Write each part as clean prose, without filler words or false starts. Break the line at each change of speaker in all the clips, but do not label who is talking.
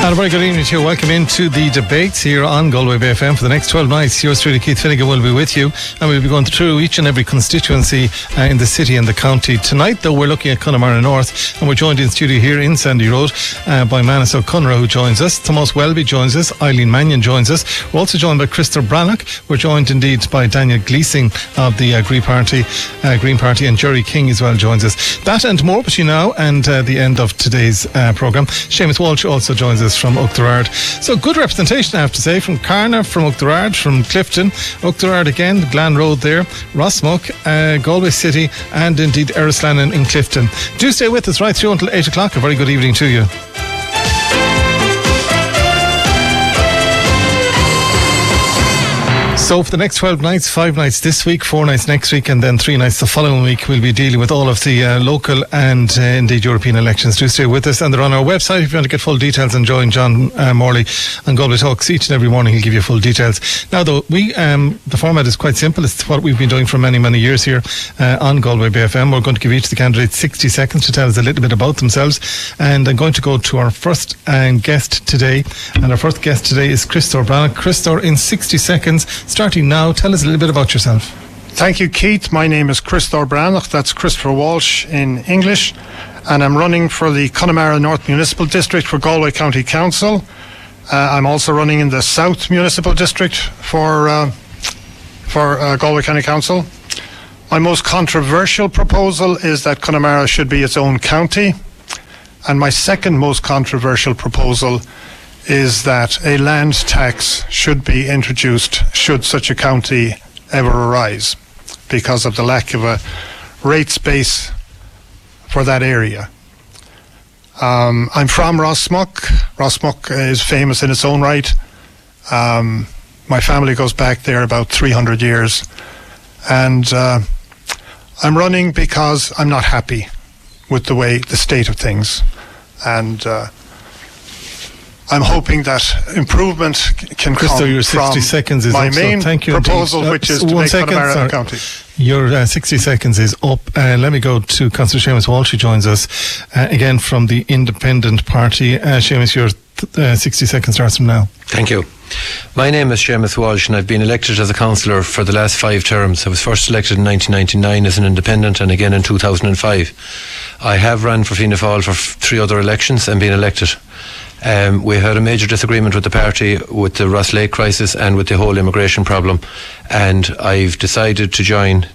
And a very good evening to you. Welcome into the debates here on Galway Bay FM. For the next 12 nights, yours truly, Keith Finnegan, will be with you. And we'll be going through each and every constituency in the city and the county. Tonight, though, we're looking at Connemara North. And we're joined in studio here in Sandy Road by Manus O'Connor, who joins us. Thomas Welby joins us. Eileen Mannion joins us. We're also joined by Christopher Brannock. We're joined indeed by Daniel Gleesing of the Green Party. And Jerry King as well joins us. That and more between now and the end of today's programme. Seamus Walsh also joins us from Oughterard. So good representation, I have to say, from Carna, from Oughterard, from Clifton, Oughterard again, Glan Road there, Rossmuck, Galway City, and indeed Erislannon in Clifton. Do stay with us right through until 8 o'clock. A very good evening to you. So for the next 12 nights, 5 nights this week, 4 nights next week, and then 3 nights the following week, we'll be dealing with all of the local and indeed European elections. Do stay with us, and they're on our website if you want to get full details and join John Morley on Galway Talks each and every morning. He'll give you full details. Now though, the format is quite simple. It's what we've been doing for many, many years here on Galway Bay FM. We're going to give each of the candidates 60 seconds to tell us a little bit about themselves, and I'm going to go to our first guest today, and our first guest today is Christopher Brannock. Christopher, in 60 seconds, starting now, tell us a little bit about yourself.
Thank you, Keith. My name is Christopher Brannock. That's Christopher Walsh in English, and I'm running for the Connemara North Municipal District for Galway County Council. I'm also running in the South Municipal District for Galway County Council. My most controversial proposal is that Connemara should be its own county, and my second most controversial proposal is that a land tax should be introduced should such a county ever arise, because of the lack of a rates base for that area. I'm from Rossmuck. Rossmuck is famous in its own right. My family goes back there about 300 years, and I'm running because I'm not happy with the state of things, and I'm hoping that improvement can come
your 60
from
seconds is
my
up,
main
thank you
proposal, which is to make Connemara a county.
Your 60 seconds is up. Let me go to Councillor Seamus Walsh, who joins us again from the Independent Party. Seamus, your 60 seconds starts from now.
Thank you. My name is Seamus Walsh, and I've been elected as a councillor for the last 5 terms. I was first elected in 1999 as an independent, and again in 2005. I have run for Fianna Fáil for 3 other elections and been elected. We had a major disagreement with the party with the Ross Lake crisis and with the whole immigration problem, and I have decided to join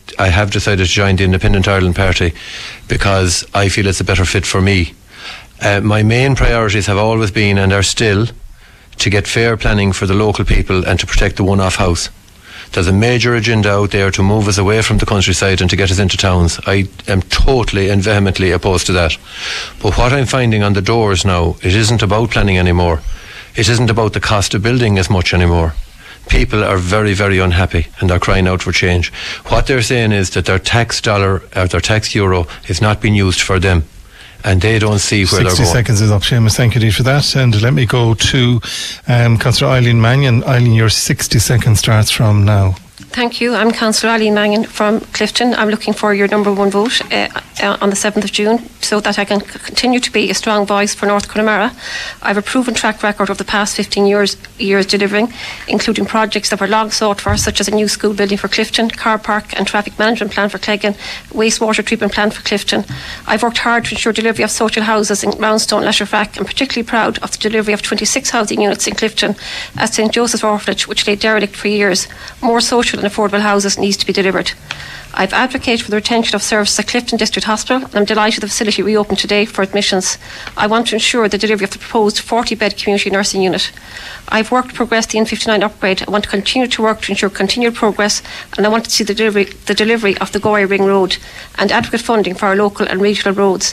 the Independent Ireland Party because I feel it's a better fit for me. My main priorities have always been, and are still, to get fair planning for the local people and to protect the one-off house. There's a major agenda out there to move us away from the countryside and to get us into towns. I am totally and vehemently opposed to that. But what I'm finding on the doors now, it isn't about planning anymore. It isn't about the cost of building as much anymore. People are very, very unhappy and they're crying out for change. What they're saying is that their tax dollar or their tax euro is not being used for them, and they don't see where they're going.
60 seconds is up, Seamus. Thank you, Dee, for that. And let me go to Councillor Eileen Mannion. Eileen, your 60 seconds starts from now.
Thank you. I'm Councillor Eileen Mannion from Clifton. I'm looking for your number 1 vote on the 7th of June so that I can continue to be a strong voice for North Connemara. I have a proven track record of the past 15 years delivering, including projects that were long sought for, such as a new school building for Clifton, car park and traffic management plan for Cleggan, wastewater treatment plant for Clifton. I've worked hard to ensure delivery of social houses in Roundstone, Lesherfrack, and particularly proud of the delivery of 26 housing units in Clifton at St Joseph's Orphanage, which lay derelict for years. More social and affordable houses needs to be delivered. I've advocated for the retention of services at Clifton District Hospital, and I'm delighted the facility reopened today for admissions. I want to ensure the delivery of the proposed 40-bed community nursing unit. I've worked to progress the N59 upgrade. I want to continue to work to ensure continued progress, and I want to see the delivery of the Galway Ring Road and adequate funding for our local and regional roads.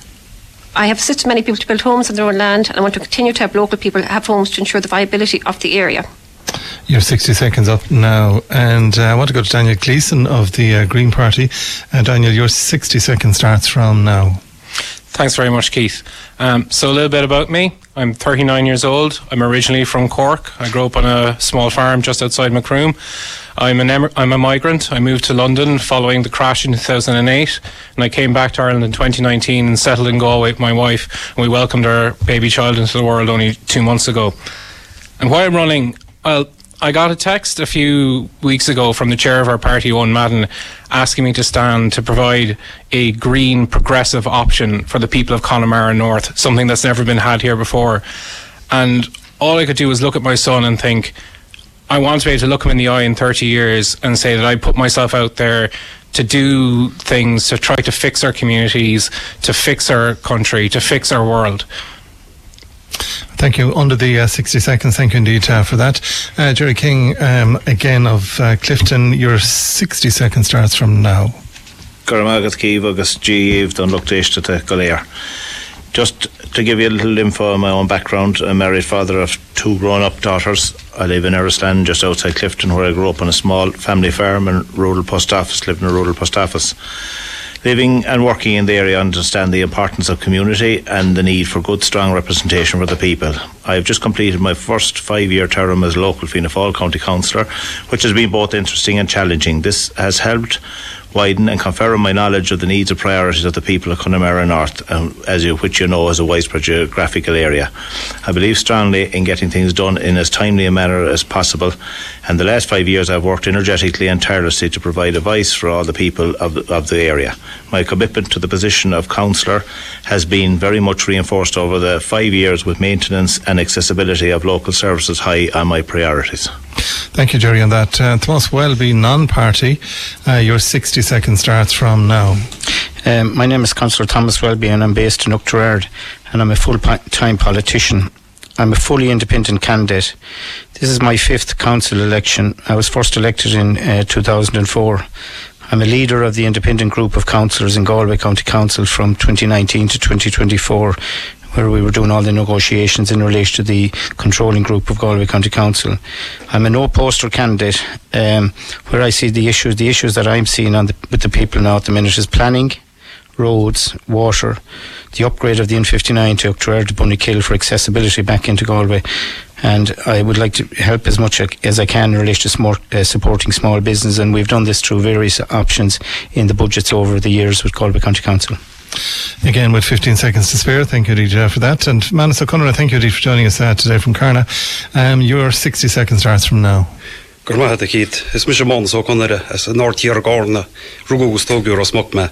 I have assisted many people to build homes on their own land, and I want to continue to help local people have homes to ensure the viability of the area.
Your 60 seconds up now, and I want to go to Daniel Gleeson of the Green Party. Daniel, your 60 seconds starts from now.
Thanks very much, Keith. So a little bit about me. I'm 39 years old. I'm originally from Cork. I grew up on a small farm just outside Macroom. I'm a migrant. I moved to London following the crash in 2008, and I came back to Ireland in 2019 and settled in Galway with my wife, and we welcomed our baby child into the world only 2 months ago. And why I'm running, well, I got a text a few weeks ago from the chair of our party, Owen Madden, asking me to stand to provide a green progressive option for the people of Connemara North, something that's never been had here before. And all I could do was look at my son and think, I want to be able to look him in the eye in 30 years and say that I put myself out there to do things to try to fix our communities, to fix our country, to fix our world.
Thank you. Under the 60 seconds, thank you indeed for that. Jerry King, again of Clifton, your 60 seconds starts from now.
Just to give you a little info on my own background, I'm a married father of 2 grown-up daughters. I live in Errisland, just outside Clifton, where I grew up on a small family farm and rural post office, lived in a rural post office. Living and working in the area, I understand the importance of community and the need for good, strong representation for the people. I have just completed my first 5-year term as local Fianna Fáil County Councillor, which has been both interesting and challenging. This has helped widen and confirm my knowledge of the needs and priorities of the people of Connemara North, which you know is a widespread geographical area. I believe strongly in getting things done in as timely a manner as possible, and the last 5 years I've worked energetically and tirelessly to provide advice for all the people of the area. My commitment to the position of councillor has been very much reinforced over the 5 years, with maintenance and accessibility of local services high on my priorities.
Thank you, Jerry, on that. Thomas Welby, non-party, your 60 seconds starts from now.
My name is Councillor Thomas Welby, and I'm based in Oughterard, and I'm a full-time politician. I'm a fully independent candidate. This is my 5th council election. I was first elected in 2004. I'm a leader of the independent group of councillors in Galway County Council from 2019 to 2024, where we were doing all the negotiations in relation to the controlling group of Galway County Council. I'm a no-poster candidate, where I see the issues that I'm seeing with the people now at the minute is planning, roads, water, the upgrade of the N59 to Oughterard to Bunnykill for accessibility back into Galway. And I would like to help as much as I can in relation to supporting small business, and we've done this through various options in the budgets over the years with Galway County Council.
Again, with 15 seconds to spare, thank you, Deej, for that. And Manus O'Connor, thank you, Deej, for joining us today from Carna. Your 60 seconds starts from now.
Gurmahata Keith, it's Mr. Mons O'Connor, as a North Year Gorna, Rugus Toguro Smokma.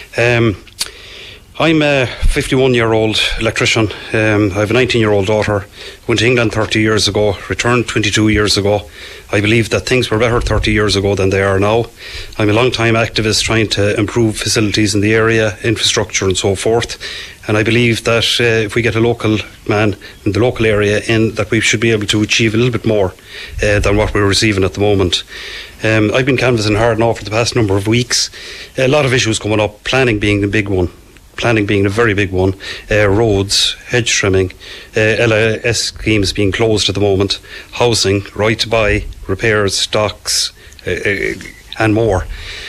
I'm a 51-year-old electrician. I have a 19-year-old daughter. Went to England 30 years ago, returned 22 years ago. I believe that things were better 30 years ago than they are now. I'm a long-time activist trying to improve facilities in the area, infrastructure and so forth. And I believe that if we get a local man in the local area in, that we should be able to achieve a little bit more than what we're receiving at the moment. I've been canvassing hard now for the past number of weeks. A lot of issues coming up, planning being a big one. Planning being a very big one, roads, hedge trimming, LIS schemes being closed at the moment, housing, right to buy, repairs, stocks, and more.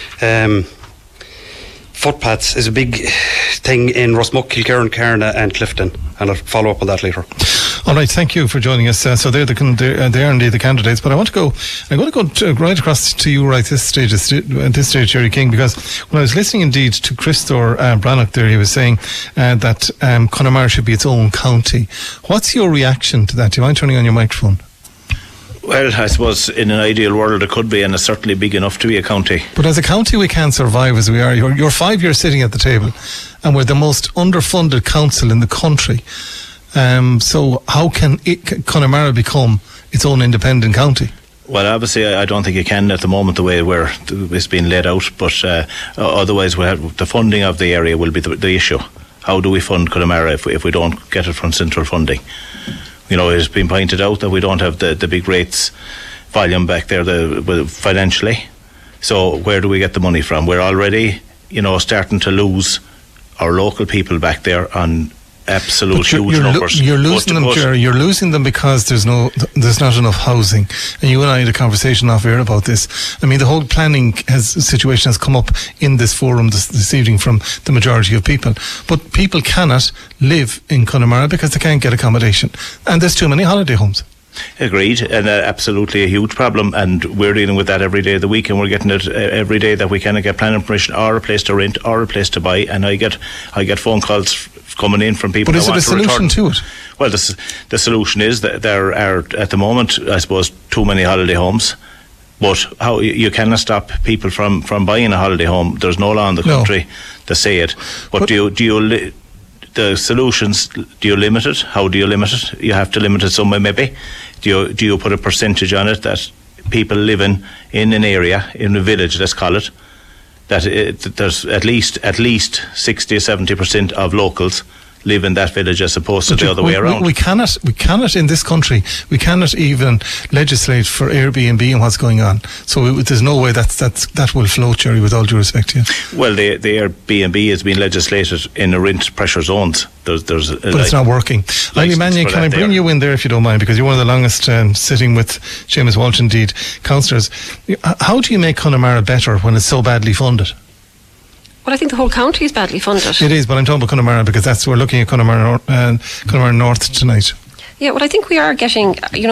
Footpaths is a big thing in Rosmuck, Kilkerran, Carna and Clifton, and I'll follow up on that later.
All right, thank you for joining us. So they are indeed the candidates, but I'm going to go right across to you at this stage, Jerry King, because when I was listening indeed to Christopher Brannock there, he was saying that Connemara should be its own county. What's your reaction to that? Do you mind turning on your microphone?
Well, I suppose in an ideal world it could be, and it's certainly big enough to be a county.
But as a county we can't survive as we are. You're 5 years sitting at the table, and we're the most underfunded council in the country. So how can Connemara become its own independent county?
Well, obviously I don't think it can at the moment, the way it's been laid out, but otherwise the funding of the area will be the issue. How do we fund Connemara if we don't get it from central funding? You know, it's been pointed out that we don't have the big rates volume back there financially. So where do we get the money from? We're already, starting to lose our local people back there on absolute huge numbers.
You're losing them, Jerry. You're losing them because there's not enough housing. And you and I had a conversation off air about this. I mean, the whole planning situation has come up in this forum this evening from the majority of people. But people cannot live in Connemara because they can't get accommodation, and there's too many holiday homes.
Agreed, and absolutely a huge problem, and we're dealing with that every day of the week, and we're getting it every day that we cannot get planning permission or a place to rent or a place to buy. And I get phone calls coming in from people.
But is it a solution to it?
Well, the solution is that there are at the moment, I suppose, too many holiday homes. But how you cannot stop people from buying a holiday home. There's no law in the country to say it. But the solutions, do you limit it? How do you limit it? You have to limit it somewhere, maybe. Do you put a percentage on it that people living in an area, in a village, let's call it, that there's at least 60 or 70% of locals live in that village as opposed to the other way around.
We cannot in this country, we cannot even legislate for Airbnb and what's going on. So there's no way that will float, Jerry, with all due respect to you.
Well, the Airbnb has been legislated in the rent pressure zones. But
it's not working. Lily Mannion, can I bring you in there if you don't mind, because you're one of the longest sitting with Seamus Walsh, indeed, councillors. How do you make Connemara better when it's so badly funded?
Well, I think the whole county is badly funded.
It is, but I'm talking about Connemara because we're looking at Connemara North tonight.
Yeah, well, I think we are getting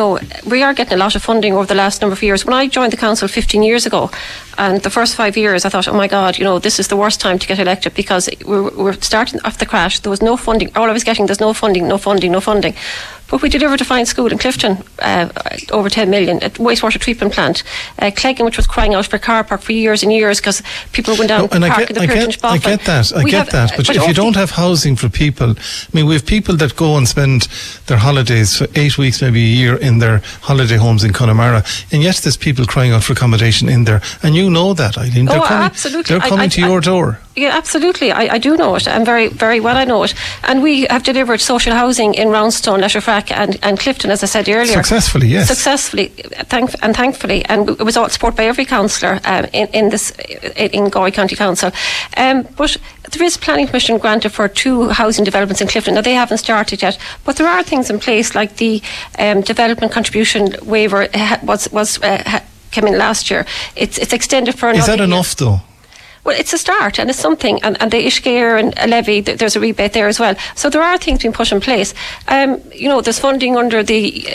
a lot of funding over the last number of years. When I joined the council 15 years ago, and the first 5 years, I thought, oh my God, this is the worst time to get elected because we're starting off the crash. There was no funding. All I was getting, there's no funding. But we delivered a fine school in Clifton, over 10 million, a wastewater treatment plant. Cleggan, which was crying out for a car park for years and years because people went down and park in the Pirtinch Boffin.
I get that. But if you don't have housing for people, I mean, we have people that go and spend their holidays for 8 weeks, maybe a year, in their holiday homes in Connemara, and yet there's people crying out for accommodation in there. And you know that, Eileen.
Absolutely.
They're coming to your door.
Yeah, absolutely. I do know it, and very, very well I know it. And we have delivered social housing in Roundstone, Letterfrack and Clifton, as I said earlier.
Successfully, yes.
Thankfully. And it was all supported by every councillor in Galway County Council. But there is planning permission granted for 2 housing developments in Clifton. Now, they haven't started yet, but there are things in place like the development contribution waiver came in last year. It's extended for another year.
Is that enough, though?
Well, it's a start and it's something, and the Ishgare and a levy, there's a rebate there as well. So there are things being put in place. There's funding under the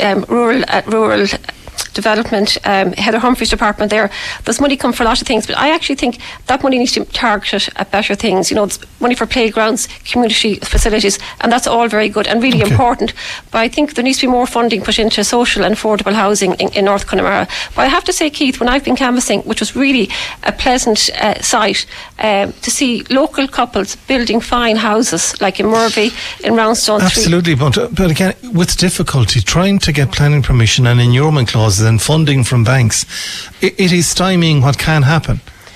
rural development, Heather Humphrey's department there. There's money come for a lot of things, but I actually think that money needs to be targeted at better things. There's money for playgrounds, community facilities, and that's all very good and really important. But I think there needs to be more funding put into social and affordable housing in North Connemara. But I have to say, Keith, when I've been canvassing, which was really a pleasant sight, to see local couples building fine houses like in Murphy, in Roundstone.
Absolutely, but again, with difficulty trying to get planning permission and enurement clauses and funding from banks, it is stymieing what can happen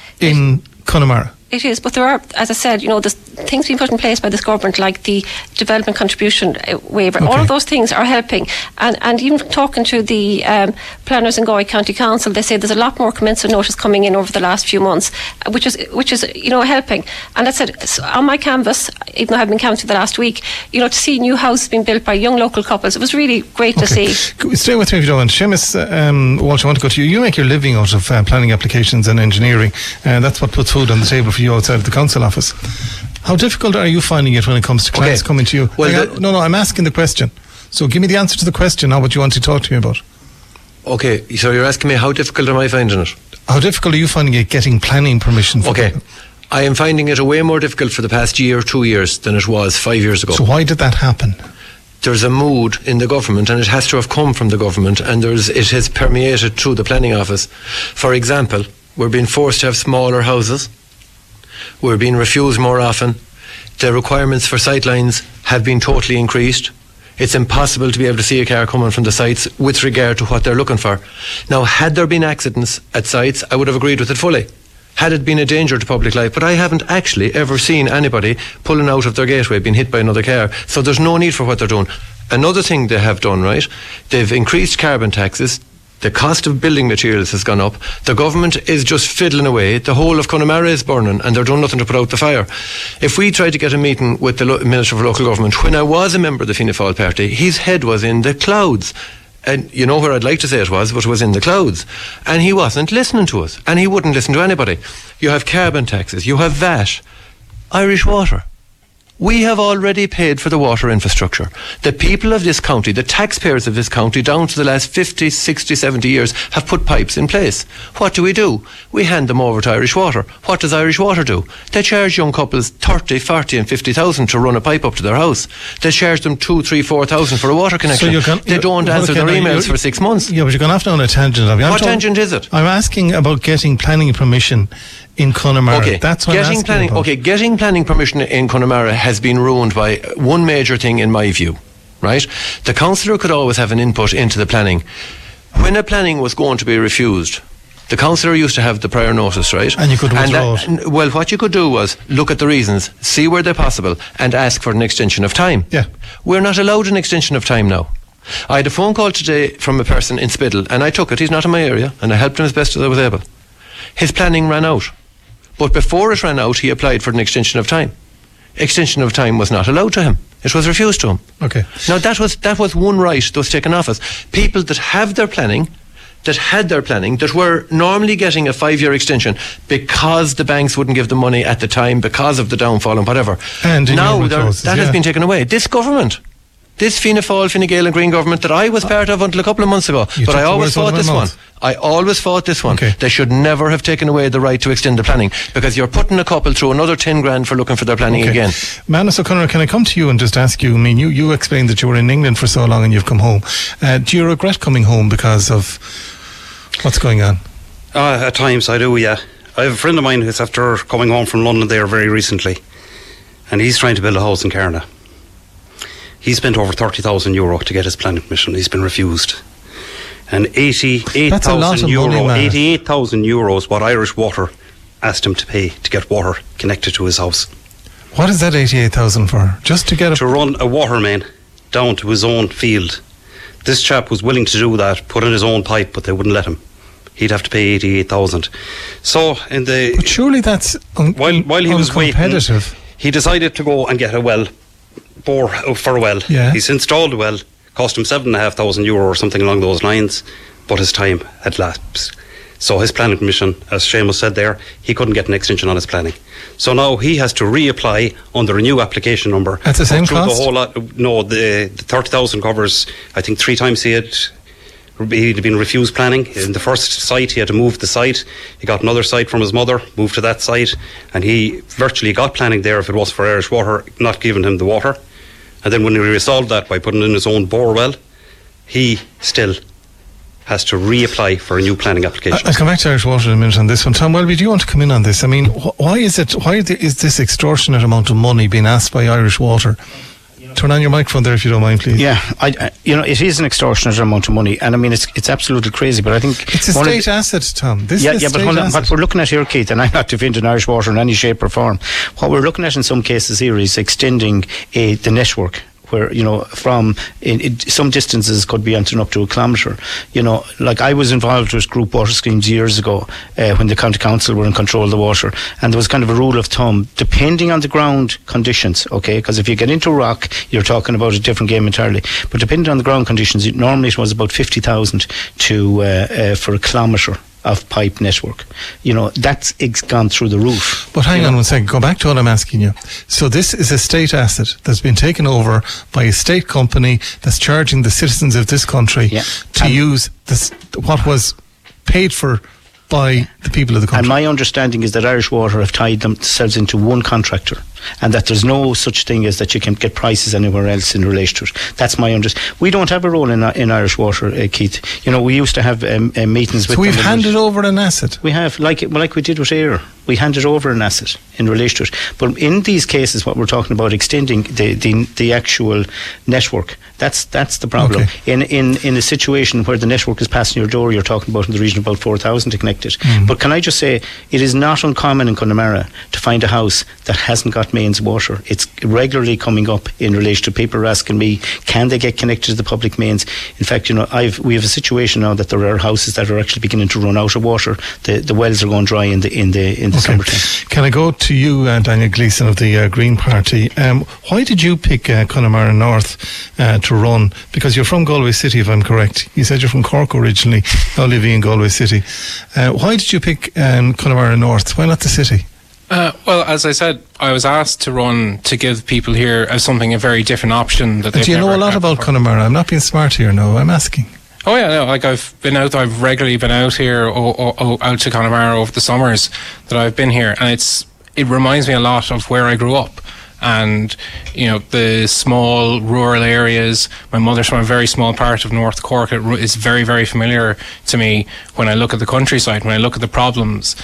in Connemara.
It is, but there are, as I said, there's things being put in place by this government, like the development contribution waiver. Okay. All of those things are helping, and even talking to the planners in Galway County Council, they say there's a lot more commensurate notice coming in over the last few months, which is helping. And that's it. On my canvas, even though I've been canvassing the last week, to see new houses being built by young local couples, it was really great to see.
Stay with me if you don't want. Seamus Walsh, I want to go to you. You make your living out of planning applications and engineering, and that's what puts food on the table for you outside of the council office. How difficult are you finding it when it comes to clients coming to you? Well, no, I'm asking the question. So give me the answer to the question, not what you want to talk to me about.
Okay, so you're asking me how difficult am I finding it?
How difficult are you finding it getting planning permission for people?
I am finding it way more difficult for the past year or 2 years than it was 5 years ago.
So why did that happen?
There's a mood in the government, and it has to have come from the government, and it has permeated through the planning office. For example, we're being forced to have smaller houses. We're being refused more often. The requirements for sightlines have been totally increased. It's impossible to be able to see a car coming from the sites with regard to what they're looking for. Now, had there been accidents at sites, I would have agreed with it fully. Had it been a danger to public life, but I haven't actually ever seen anybody pulling out of their gateway being hit by another car. So there's no need for what they're doing. Another thing they have done, right, they've increased carbon taxes. The cost of building materials has gone up. The government is just fiddling away. The whole of Connemara is burning and they're doing nothing to put out the fire. If we tried to get a meeting with the Minister for Local Government, when I was a member of the Fianna Fáil party, his head was in the clouds. And you know where I'd like to say it was, but it was in the clouds. And he wasn't listening to us. And he wouldn't listen to anybody. You have carbon taxes. You have VAT. Irish Water. We have already paid for the water infrastructure. The people of this county, the taxpayers of this county, down to the last 50, 60, 70 years, have put pipes in place. What do? We hand them over to Irish Water. What does Irish Water do? They charge young couples 30, 40 and 50,000 to run a pipe up to their house. They charge them 2, 3, 4,000 for a water connection. They don't answer their emails for 6 months.
Yeah, but you're going off down a tangent.
What tangent is it?
I'm asking about getting planning permission in Connemara.
Okay,
that's what
getting planning.
about.
Okay, getting planning permission in Connemara has been ruined by one major thing, in my view. Right, the councillor could always have an input into the planning. When a planning was going to be refused, the councillor used to have the prior notice, right?
And you could withdraw it.
Well, what you could do was look at the reasons, see where they're possible, and ask for an extension of time.
Yeah,
we're not allowed an extension of time now. I had a phone call today from a person in Spiddle, and I took it. He's not in my area, and I helped him as best as I was able. His planning ran out. But before it ran out, he applied for an extension of time. Extension of time was not allowed to him. It was refused to him.
Okay.
Now that was one right that was taken off us. People that have their planning, that were normally getting a 5-year extension because the banks wouldn't give them money at the time because of the downfall and whatever.
And
now that has been taken away. This government, this Fianna Fáil, Fine Gael and Green government that I was part of until a couple of months ago, but I always fought this one. I always fought this one.
Okay.
They should never have taken away the right to extend the planning, because you're putting a couple through another 10 grand for looking for their planning again.
Manus O'Connor, can I come to you and just ask you, I mean, you explained that you were in England for so long and you've come home. Do you regret coming home because of what's going on?
At times I do, yeah. I have a friend of mine who's after coming home from London there very recently, and he's trying to build a house in Carna. He spent over €30,000 to get his planning permission. He's been refused. And €88,000 what Irish Water asked him to pay to get water connected to his house.
What is that 88,000 for? Just to get
to run a water main down to his own field. This chap was willing to do that, put in his own pipe, but they wouldn't let him. He'd have to pay 88,000. So
but surely that's
while he was waiting, he decided to go and get a well. Bore for a well.
Yeah.
He's installed a well, cost him €7,500 or something along those lines, but his time had lapsed. So his planning permission, as Seamus said there, he couldn't get an extension on his planning. So now he has to reapply under a new application number.
At the same cost?
The whole lot, no, the 30,000 covers, I think 3 times he'd been refused planning. In the first site, he had to move the site. He got another site from his mother, moved to that site, and he virtually got planning there if it was for Irish Water not giving him the water. And then when he resolved that by putting in his own bore well, he still has to reapply for a new planning application.
I'll come back to Irish Water in a minute on this one. Tom Welby, do you want to come in on this? I mean, why is this extortionate amount of money being asked by Irish Water? Turn on your microphone there if you don't mind, please.
Yeah, it is an extortionate amount of money, and I mean it's absolutely crazy. But I think
it's a state asset, Tom. But
what we're looking at here, Keith, and I'm not defending Irish Water in any shape or form. What we're looking at in some cases here is extending the network, where from some distances could be up to a kilometre. Like I was involved with group water schemes years ago when the county council were in control of the water, and there was kind of a rule of thumb, depending on the ground conditions, okay, because if you get into rock you're talking about a different game entirely, but depending on the ground conditions, normally it was about 50,000 for a kilometre of pipe network. That's gone through the roof.
But hang on one second, go back to what I'm asking you. So this is a state asset that's been taken over by a state company that's charging the citizens of this country to use this, what was paid for by the people of the country.
And my understanding is that Irish Water have tied themselves into one contractor, and that there's no such thing as that you can get prices anywhere else in relation to it. That's my understanding. We don't have a role in Irish Water, Keith. We used to have meetings with them.
So we've handed over an asset.
We have, like we did with Éire. We handed over an asset in relation to it. But in these cases, what we're talking about, extending the actual network, that's the problem. Okay. In a situation where the network is passing your door, you're talking about in the region of about 4,000 to connect it. But can I just say, it is not uncommon in Connemara to find a house that hasn't got mains water. It's regularly coming up in relation to people asking me, can they get connected to the public mains? In fact, we have a situation now that there are houses that are actually beginning to run out of water. The wells are going dry in the summertime.
Can I go to you, Daniel Gleeson of the Green Party? Why did you pick Connemara North to run? Because you're from Galway City, if I'm correct. You said you're from Cork originally, now living in Galway City. Why did you pick Connemara North? Why not the city?
Well, as I said, I was asked to run to give people here a very different option. That
do you know a lot about Connemara? I'm not being smart here, no, I'm asking.
Oh yeah, no, I've regularly been out here, out to Connemara over the summers that I've been here, and it reminds me a lot of where I grew up. And the small rural areas. My mother's from a very small part of North Cork. It is very, very familiar to me when I look at the countryside, when I look at the problems.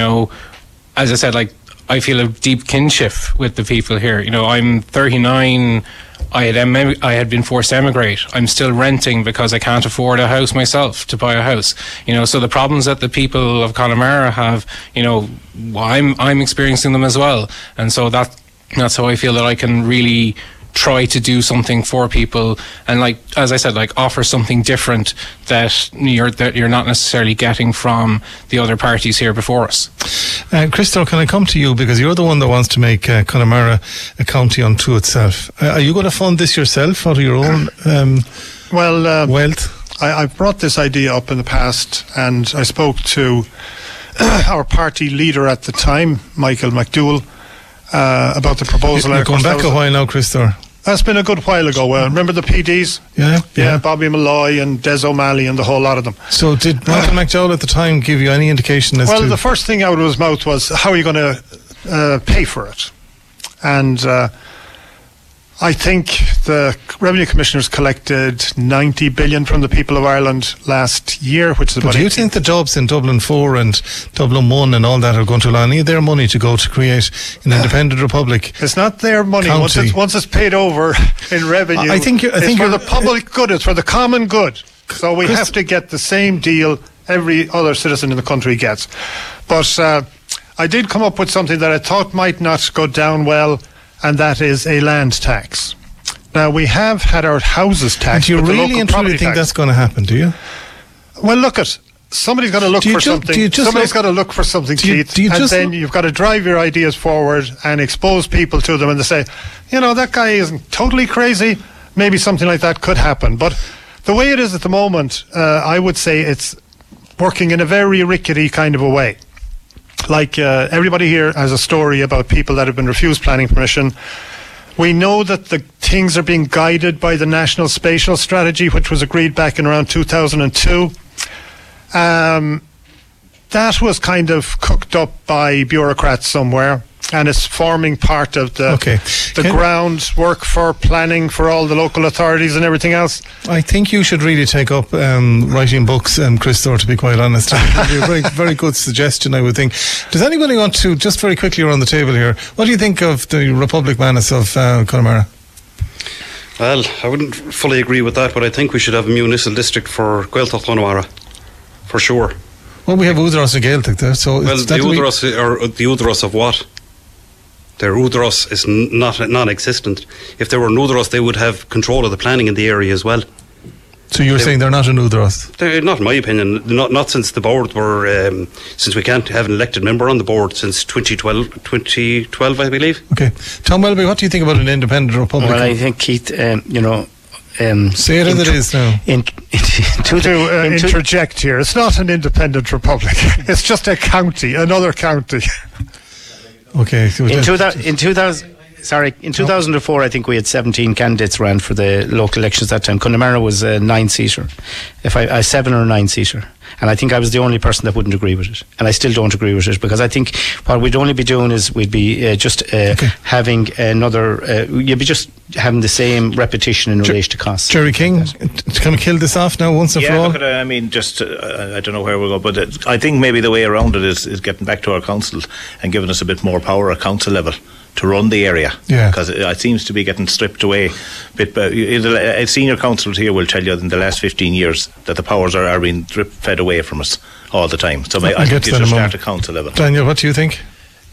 As I said, I feel a deep kinship with the people here. I'm 39. I had been forced to emigrate. I'm still renting because I can't afford a house myself, to buy a house. So the problems that the people of Connemara have, I'm experiencing them as well. And so that's how I feel that I can really try to do something for people, and as I said, offer something different that you're not necessarily getting from the other parties here before us.
Christo, can I come to you, because you're the one that wants to make Connemara a county unto itself? Are you going to fund this yourself out of your own wealth?
I've brought this idea up in the past, and I spoke to our party leader at the time, Michael McDowell, about the proposal.
You're going back a while now, Christo.
That's been a good while ago. Remember the PDs? Yeah, Bobby Malloy and Des O'Malley and the whole lot of them.
So did Michael McDowell at the time give you any indication as to...
Well, the first thing out of his mouth was, how are you going to pay for it? And I think the Revenue Commissioners collected 90 billion from the people of Ireland last year, which is about...
Do you think the jobs in Dublin 4 and Dublin 1 and all that are going to allow any of their money to go to create an independent republic?
It's not their money. Once it's paid over in revenue, I think it's for the public good. It's for the common good. So we have to get the same deal every other citizen in the country gets. But I did come up with something that I thought might not go down well, and that is a land tax. Now, we have had our houses taxed.
Do you really and truly think that's going to happen, do you?
Well, look at... Somebody's got to look for something. Somebody's got to look for something, Keith, and then you've got to drive your ideas forward and expose people to them, and they say, that guy isn't totally crazy. Maybe something like that could happen. But the way it is at the moment, I would say it's working in a very rickety kind of a way. Everybody here has a story about people that have been refused planning permission. We know that the things are being guided by the National Spatial Strategy, which was agreed back in around 2002. That was kind of cooked up by bureaucrats somewhere, and it's forming part of the groundwork for planning for all the local authorities and everything else.
I think you should really take up writing books, Christo, to be quite honest. It would be a very, very good suggestion, I would think. Does anybody want to, just very quickly around the table here, what do you think of the Republic Manus of Connemara?
Well, I wouldn't fully agree with that, but I think we should have a municipal district for Gaeltacht Connemara, for sure.
Well, we have Údaráis and Gaeltacht there, so...
Well, the Údaráis are the Údaráis of what? Their Údaráis is non-existent. If there were an Údaráis, they would have control of the planning in the area as well.
So you're saying they're not an Údaráis?
They're not, in my opinion. Not since the board were... since we can't have an elected member on the board since 2012, I believe.
Okay. Tom Welby, what do you think about an independent republic?
Well, I think, Keith,
say it as it is now.
To interject here, it's not an independent republic. It's just a county, another county.
Okay.
In 2004, I think we had 17 candidates ran for the local elections that time. Connemara was a 9-seater, a 7 or 9-seater, and I think I was the only person that wouldn't agree with it, and I still don't agree with it, because I think what we'd only be doing is we'd be having another. You'd be just having the same repetition in relation to costs.
Jerry King, can we kill this off now once and for all?
I mean, just I don't know where we'll go, but I think maybe the way around it is getting back to our council and giving us a bit more power at council level to run the area, because it seems to be getting stripped away. A senior council here will tell you in the last 15 years that the powers are being fed away from us all the time. So I think you should start at council level.
Daniel, what do you think?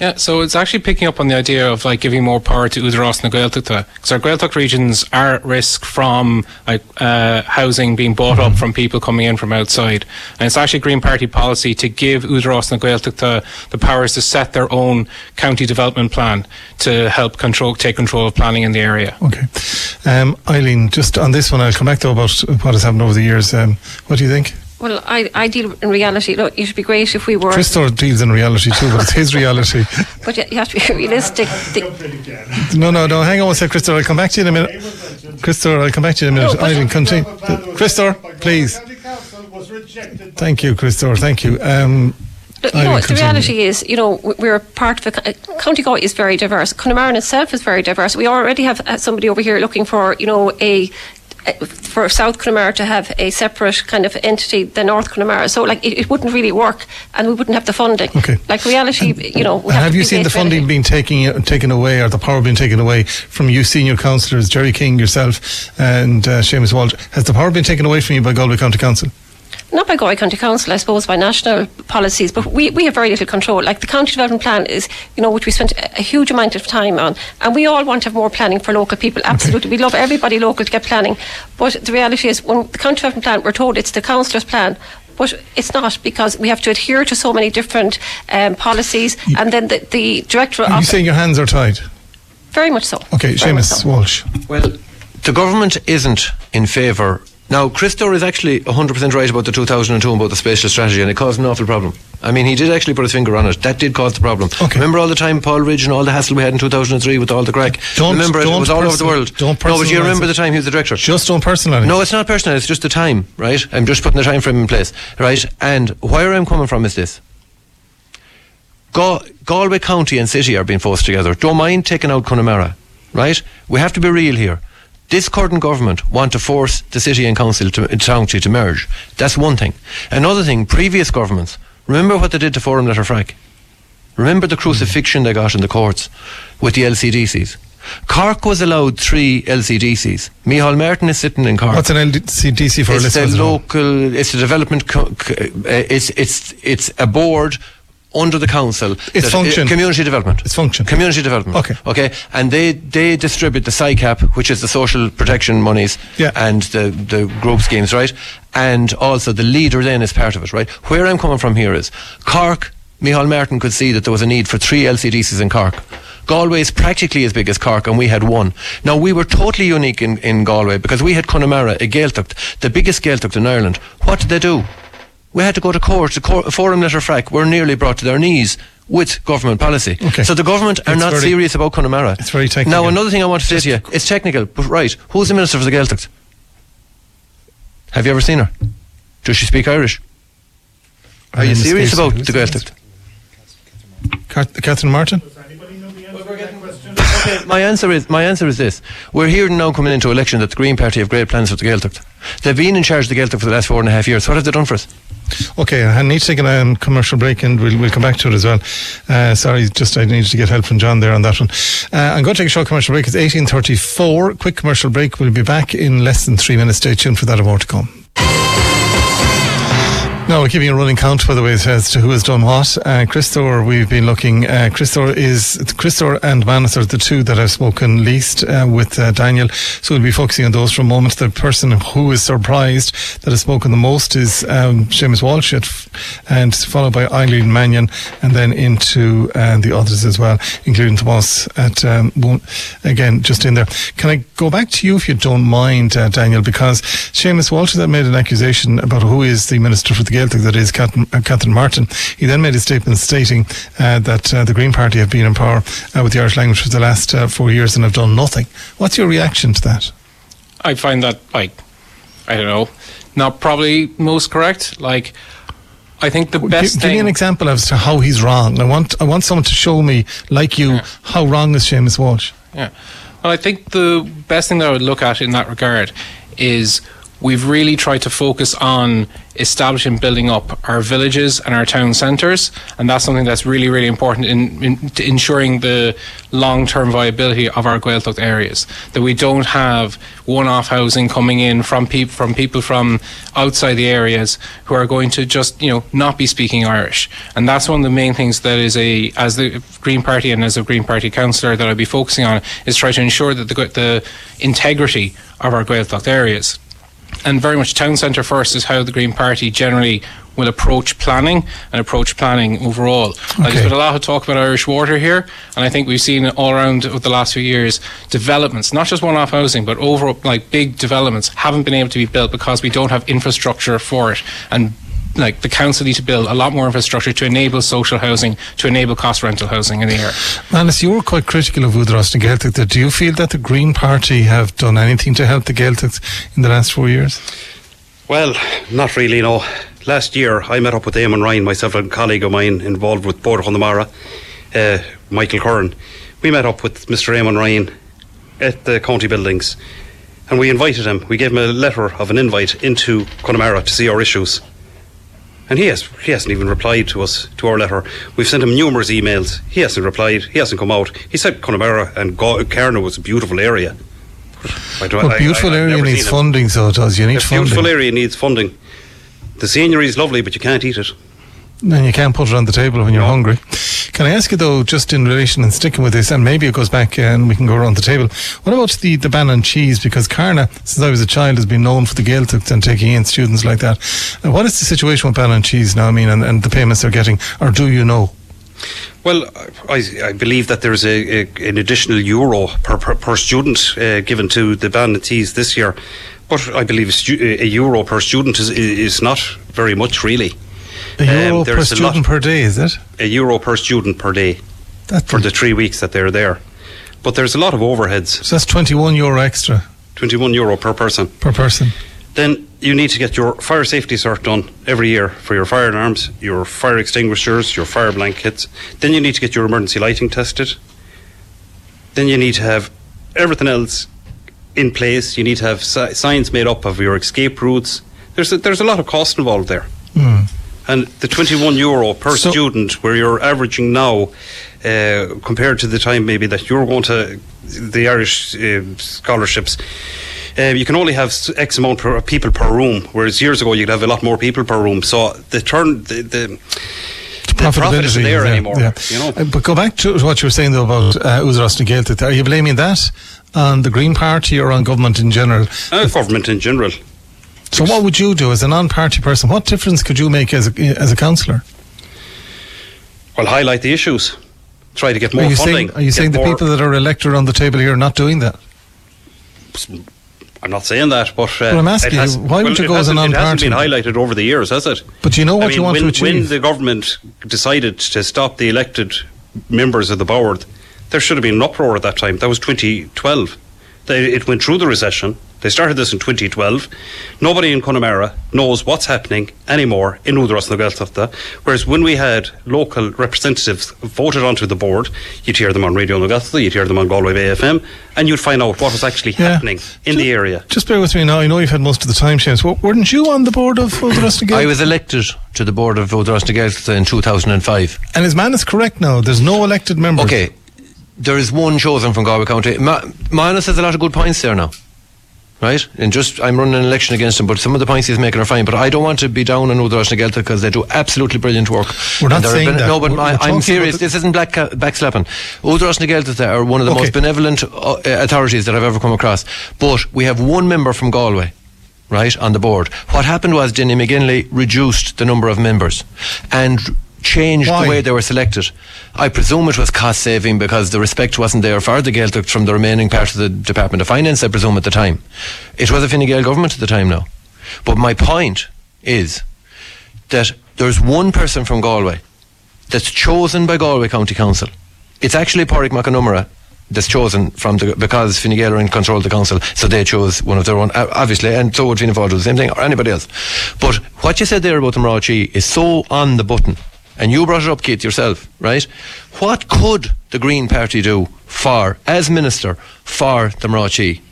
Yeah, so it's actually picking up on the idea of like giving more power to Údarás na Gaeltachta, because our Gaeltacht regions are at risk from like housing being bought up from people coming in from outside, and it's actually Green Party policy to give Údarás na Gaeltachta the powers to set their own county development plan to help take control of planning in the area.
Okay, Eileen, just on this one, I'll come back to about what has happened over the years. What do you think?
Well, I deal in reality. Look, it would be great if we were.
Christo deals in reality too, but it's his reality.
But you have to be realistic.
No, hang on one sec, Christo. I'll come back to you in a minute. Christo, I'll come back to you in a minute. Eileen, continue. Christo, please. Thank you, Christo. Thank you.
The reality is, we're part of County Galway is very diverse. Connemara itself is very diverse. We already have somebody over here looking for, for South Connemara to have a separate kind of entity than North Connemara. So, it wouldn't really work, and we wouldn't have the funding.
Okay.
Reality,
have you seen the funding being taken away, or the power being taken away from you senior councillors, Jerry King, yourself, and Seamus Walsh? Has the power been taken away from you by Galway County Council?
Not by Galway County Council, I suppose, by national policies, but we have very little control. Like the county development plan is, which we spent a huge amount of time on, and we all want to have more planning for local people. Absolutely, we love everybody local to get planning, but the reality is, when the county development plan, we're told it's the councillor's plan. But it's not, because we have to adhere to so many different policies, and then the director.
Are you saying your hands are tied?
Very much so.
Okay, Seamus Walsh.
Well, the government isn't in favour. Now, Christo is actually 100% right about the 2002 and about the spatial strategy, and it caused an awful problem. I mean, he did actually put his finger on it. That did cause the problem.
Okay.
Remember all the time, Paul Ridge, and all the hassle we had in 2003 with all the crack? Remember it was all over the world. No, but you remember the time he was the director?
Just don't personalise.
No, it's not personal, it's just the time, right? I'm just putting the time frame in place, right? And where I'm coming from is this. Galway County and City are being forced together. Don't mind taking out Connemara, right? We have to be real here. This current government want to force the city and county to merge. That's one thing. Another thing, previous governments, remember what they did to Forum Letterfrack? Remember the crucifixion they got in the courts with the LCDCs? Cork was allowed 3 LCDCs. Micheál Martin is sitting in Cork.
What's an LCDC for?
It's a local, it's a development, it's a board under the council.
It's function.
Community development.
It's function.
Community development. Okay. And they distribute the SICAP, which is the social protection monies, and the group schemes, right? And also the leader then is part of it, right? Where I'm coming from here is Cork, Micheál Martin could see that there was a need for 3 LCDCs in Cork. Galway is practically as big as Cork, and we had 1. Now, we were totally unique in Galway because we had Connemara, a Gaeltacht, the biggest Gaeltacht in Ireland. What did they do? We had to go to court. Forum Letterfrack were nearly brought to their knees with government policy.
Okay.
So the government are not serious about Connemara.
It's very technical.
Now, another thing I want to say to you, it's technical, but right, who's the Minister for the Gaeltacht? Have you ever seen her? Does she speak Irish? Are you serious about the Gaeltacht?
Catherine Martin?
Okay, my answer is this. We're hearing now coming into election that the Green Party have great plans for the Gaeltacht. They've been in charge of the Gaeltacht for the last 4.5 years. What have they done for us?
Okay, I need to take a commercial break, and we'll come back to it as well. Sorry, I needed to get help from John there on that one. I'm going to take a short commercial break. It's 18:34. Quick commercial break. We'll be back in less than 3 minutes. Stay tuned for that and more to come. No, we're keeping a running count, by the way, as to who has done what. Christor, we've been looking. Christor and Manus are the 2 that have spoken least with Daniel. So we'll be focusing on those for a moment. The person who is surprised that has spoken the most is Seamus Walsh, and followed by Eileen Mannion, and then into the others as well, including Tomas at again just in there. Can I go back to you if you don't mind, Daniel, because Seamus Walsh has made an accusation about who is the Minister for the Gaeltacht, that is Catherine Martin. He then made a statement stating that the Green Party have been in power with the Irish language for the last 4 years and have done nothing. What's your reaction to that?
I find that, I don't know, not probably most correct. I think the best thing...
Give me an example as to how he's wrong. I want someone to show me, like you, how wrong is Seamus Walsh.
Yeah. Well, I think the best thing that I would look at in that regard is we've really tried to focus on establishing, building up our villages and our town centres, and that's something that's really, really important in ensuring the long-term viability of our Gaeltacht areas. That we don't have one-off housing coming in from people from outside the areas who are going to just, not be speaking Irish. And that's one of the main things that as the Green Party and as a Green Party councillor that I'll be focusing on, is try to ensure that the integrity of our Gaeltacht areas. And very much town centre first is how the Green Party generally will approach planning overall.
Okay.
There's been a lot of talk about Irish Water here, and I think we've seen all around over the last few years developments, not just one-off housing, but overall big developments haven't been able to be built because we don't have infrastructure for it. And the council need to build a lot more infrastructure to enable social housing, to enable cost rental housing in the area.
Manus, you were quite critical of Údarás na Gaeltacht. Do you feel that the Green Party have done anything to help the Gaeltacht in the last 4 years?
Well, not really, no. Last year, I met up with Eamon Ryan, myself and a colleague of mine involved with Bord Connemara, Michael Curran. We met up with Mr. Eamon Ryan at the county buildings, and we invited him. We gave him a letter of an invite into Connemara to see our issues. And he hasn't even replied to us, to our letter. We've sent him numerous emails. He hasn't replied. He hasn't come out. He said Connemara and Carna was a beautiful area.
Beautiful area needs funding, so it does. You need funding.
Beautiful area needs funding. The scenery is lovely, but you can't eat it.
And you can't put it on the table when you're hungry. Can I ask you though, just in relation and sticking with this, and maybe it goes back and we can go around the table, what about the ban on cheese? Because Carna, since I was a child, has been known for the Gaeltacht and taking in students like that. What is the situation with ban on cheese now, and the payments they're getting, or do you know?
Well, I believe that there's an additional euro per student given to the ban on cheese this year. But I believe a euro per student is not very much, really.
A euro per student per day, is it?
A euro per student per day for the 3 weeks that they're there. But there's a lot of overheads.
So that's €21 extra.
€21 per person.
Per person.
Then you need to get your fire safety cert done every year for your fire alarms, your fire extinguishers, your fire blankets. Then you need to get your emergency lighting tested. Then you need to have everything else in place. You need to have signs made up of your escape routes. There's a lot of cost involved there. And the €21 per student, where you're averaging now, compared to the time maybe that you're going to the Irish scholarships, you can only have X amount of people per room, whereas years ago you'd have a lot more people per room. So the profit isn't there anymore. Yeah.
But go back to what you were saying though about Údarás na Gaeltacht. Are you blaming that on the Green Party or on government in general?
Government in general.
So what would you do as a non-party person? What difference could you make as a councillor?
Well, highlight the issues. Try to get more funding.
Are you saying the people that are elected on the table here are not doing that?
I'm not saying that, but
I'm asking you, why would you go as a non-party?
It hasn't been highlighted over the years, has it?
But you know what you want to achieve?
When the government decided to stop the elected members of the board, there should have been an uproar at that time. That was 2012. It went through the recession. They started this in 2012. Nobody in Connemara knows what's happening anymore in Údarás na Gaeltacht. Whereas when we had local representatives voted onto the board, you'd hear them on Radio na Gaeltacht, you'd hear them on Galway Bay FM, and you'd find out what was actually happening in the area.
Just bear with me now. I know you've had most of the time, Seamus. Weren't you on the board of Údarás na Gaeltacht?
I was elected to the board of Údarás na Gaeltacht in 2005.
And is Manus correct now? There's no elected members.
Okay. There is one chosen from Galway County. Manus has a lot of good points there now. Right? And I'm running an election against him, but some of the points he's making are fine. But I don't want to be down on Údarás na Gaeltacht because they do absolutely brilliant work.
We're not saying that.
No, but I'm serious. This isn't backslapping. Údarás na Gaeltacht are one of the most benevolent authorities that I've ever come across. But we have one member from Galway, right, on the board. What happened was Jenny McGinley reduced the number of members and changed the way they were selected. I presume it was cost saving because the respect wasn't there for the Gaeltacht from the remaining part of the Department of Finance, I presume, at the time. It was a Fine Gael government at the time now. But my point is that there's one person from Galway that's chosen by Galway County Council. It's actually Pádraig McAnumara that's chosen because Fine Gael are in control of the council, so they chose one of their own, obviously, and so would Fianna Fáil do the same thing, or anybody else. But what you said there about the Marachi is so on the button. And you brought it up, Keith, yourself, right? What could the Green Party do as Minister for the Marachi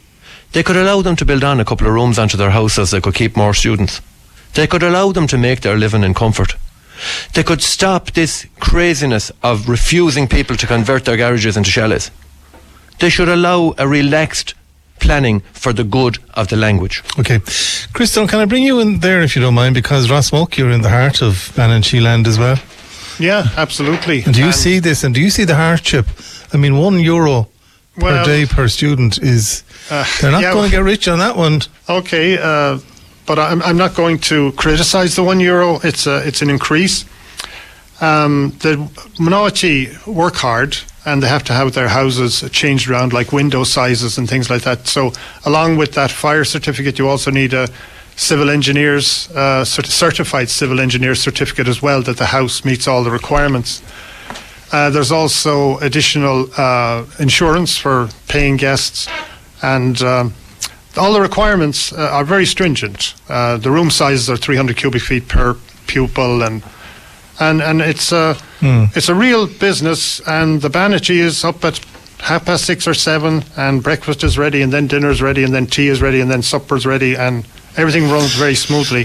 They could allow them to build on a couple of rooms onto their houses that could keep more students. They could allow them to make their living in comfort. They could stop this craziness of refusing people to convert their garages into chalets. They should allow a relaxed planning for the good of the language.
Okay. Christo, can I bring you in there if you don't mind? Because Rossmoke, you're in the heart of Bananchi land as well.
Yeah, absolutely.
And do you see this, and do you see the hardship? I mean, €1 per day per student is... they're not going to get rich on that one.
Okay, but I'm not going to criticise the €1. It's an increase. The minority work hard, and they have to have their houses changed around, like window sizes and things like that. So along with that fire certificate, you also need a civil engineer's certified civil engineer certificate as well, that the house meets all the requirements. There's also additional insurance for paying guests, and all the requirements are very stringent. The room sizes are 300 cubic feet per pupil, and it's a real business. And the Banachie is up at 6:30 or 7, and breakfast is ready, and then dinner is ready, and then tea is ready, and then supper is ready, and everything runs very smoothly.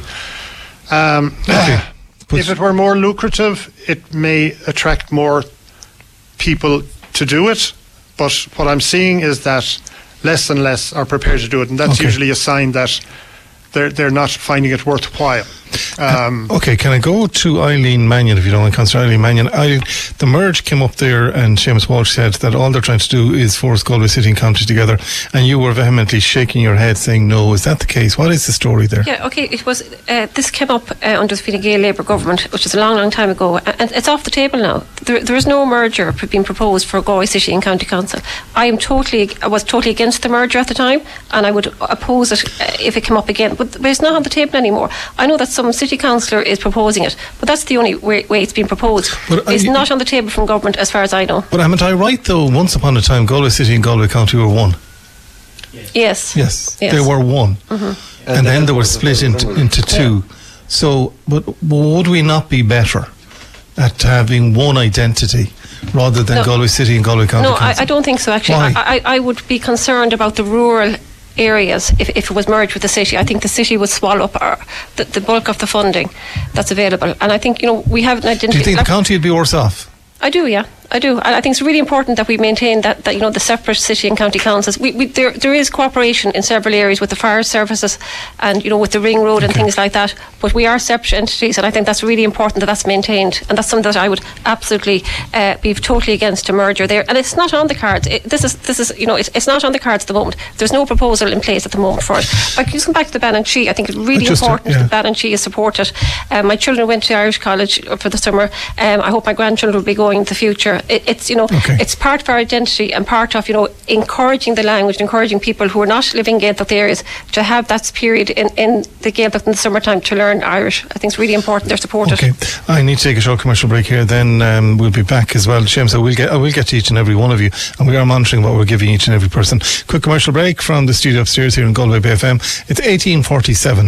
If it were more lucrative, it may attract more people to do it, but what I'm seeing is that less and less are prepared to do it, and that's usually a sign that they're not finding it worthwhile.
Okay, can I go to Eileen Mannion, if you don't mind, Councillor Eileen Mannion? The merge came up there, and Seamus Walsh said that all they're trying to do is force Galway City and County together, and you were vehemently shaking your head saying no. Is that the case? What is the story there?
Yeah, okay, it was, this came up under the Fine Gael Labour government, which is a long, long time ago, and it's off the table now. There is no merger being proposed for Galway City and County Council. I was totally against the merger at the time, and I would oppose it if it came up again, but it's not on the table anymore. I know that some city councillor is proposing it, but that's the only way it's been proposed. It's not on the table from government as far as I know.
But am I right though, once upon a time Galway City and Galway County were one? Yes. They were one. Mm-hmm. And then they were split into two. So but would we not be better at having one identity rather than Galway City and Galway County Council?
No, I don't think so actually.
Why?
I would be concerned about the rural areas if it was merged with the city. I think the city would swallow up the bulk of the funding that's available, and I think we have an identity.
Do you think the county would be worse off?
I do, yeah. I do. I think it's really important that we maintain that the separate city and county councils. There is cooperation in several areas with the fire services and with the ring road and things like that. But we are separate entities, and I think that's really important that that's maintained. And that's something that I would absolutely be totally against a merger there. And it's not on the cards. It's not on the cards at the moment. There's no proposal in place at the moment for it. But just come back to the Bananchi. I think it's really important that Bananchi is supported. My children went to Irish College for the summer. I hope my grandchildren will be going in the future. It's part of our identity and part of encouraging the language, encouraging people who are not living in Gaeltacht areas to have that period in the Gaeltacht in the summertime to learn Irish. I think it's really important they're supported.
Okay, I need to take a short commercial break here. Then we'll be back as well. James, I will get to each and every one of you, and we are monitoring what we're giving each and every person. Quick commercial break from the studio upstairs here in Galway Bay FM. It's 18:47.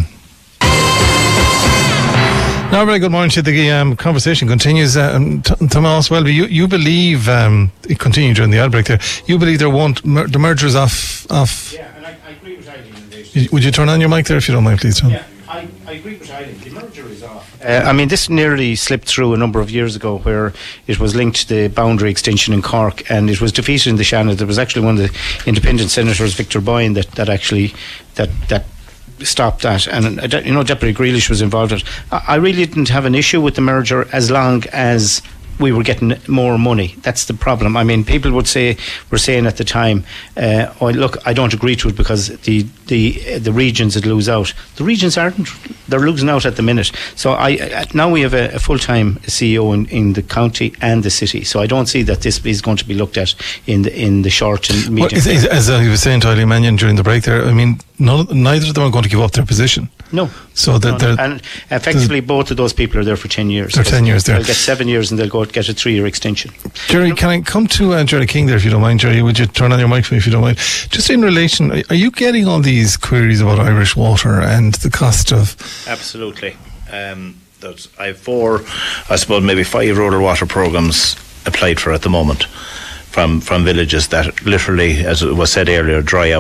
Now, very good morning to the conversation continues. Tomas Welby, you believe, it continued during the outbreak there, you believe the merger's off.
Yeah, and I agree with Eileen.
Would you turn on your mic there if you don't mind, please, Tom?
Yeah, I agree with Eileen. The merger is off. This nearly slipped through a number of years ago where it was linked to the boundary extension in Cork, and it was defeated in the Shannon. There was actually one of the independent senators, Victor Boyne, that actually stopped that, and Deputy Grealish was involved in it. I really didn't have an issue with the merger as long as we were getting more money. That's the problem. I mean, people were saying at the time, look, I don't agree to it because the regions would lose out. The regions aren't. They're losing out at the minute. So now we have a full-time CEO in the county and the city. So I don't see that this is going to be looked at in the short and medium term.
As I was saying to Eileen Mannion during the break there, I mean, neither of them are going to give up their position.
No.
So
and effectively both of those people are there for 10 years.
They're 10 years there.
They'll get 7 years and they'll get a 3-year extension.
Jerry, can I come to Jerry King there if you don't mind? Jerry, would you turn on your mic for me if you don't mind? Just in relation, are you getting all these queries about Irish Water and the cost of...
Absolutely. I have 4, I suppose maybe 5 rural water programmes applied for at the moment from villages that literally, as it was said earlier, dry out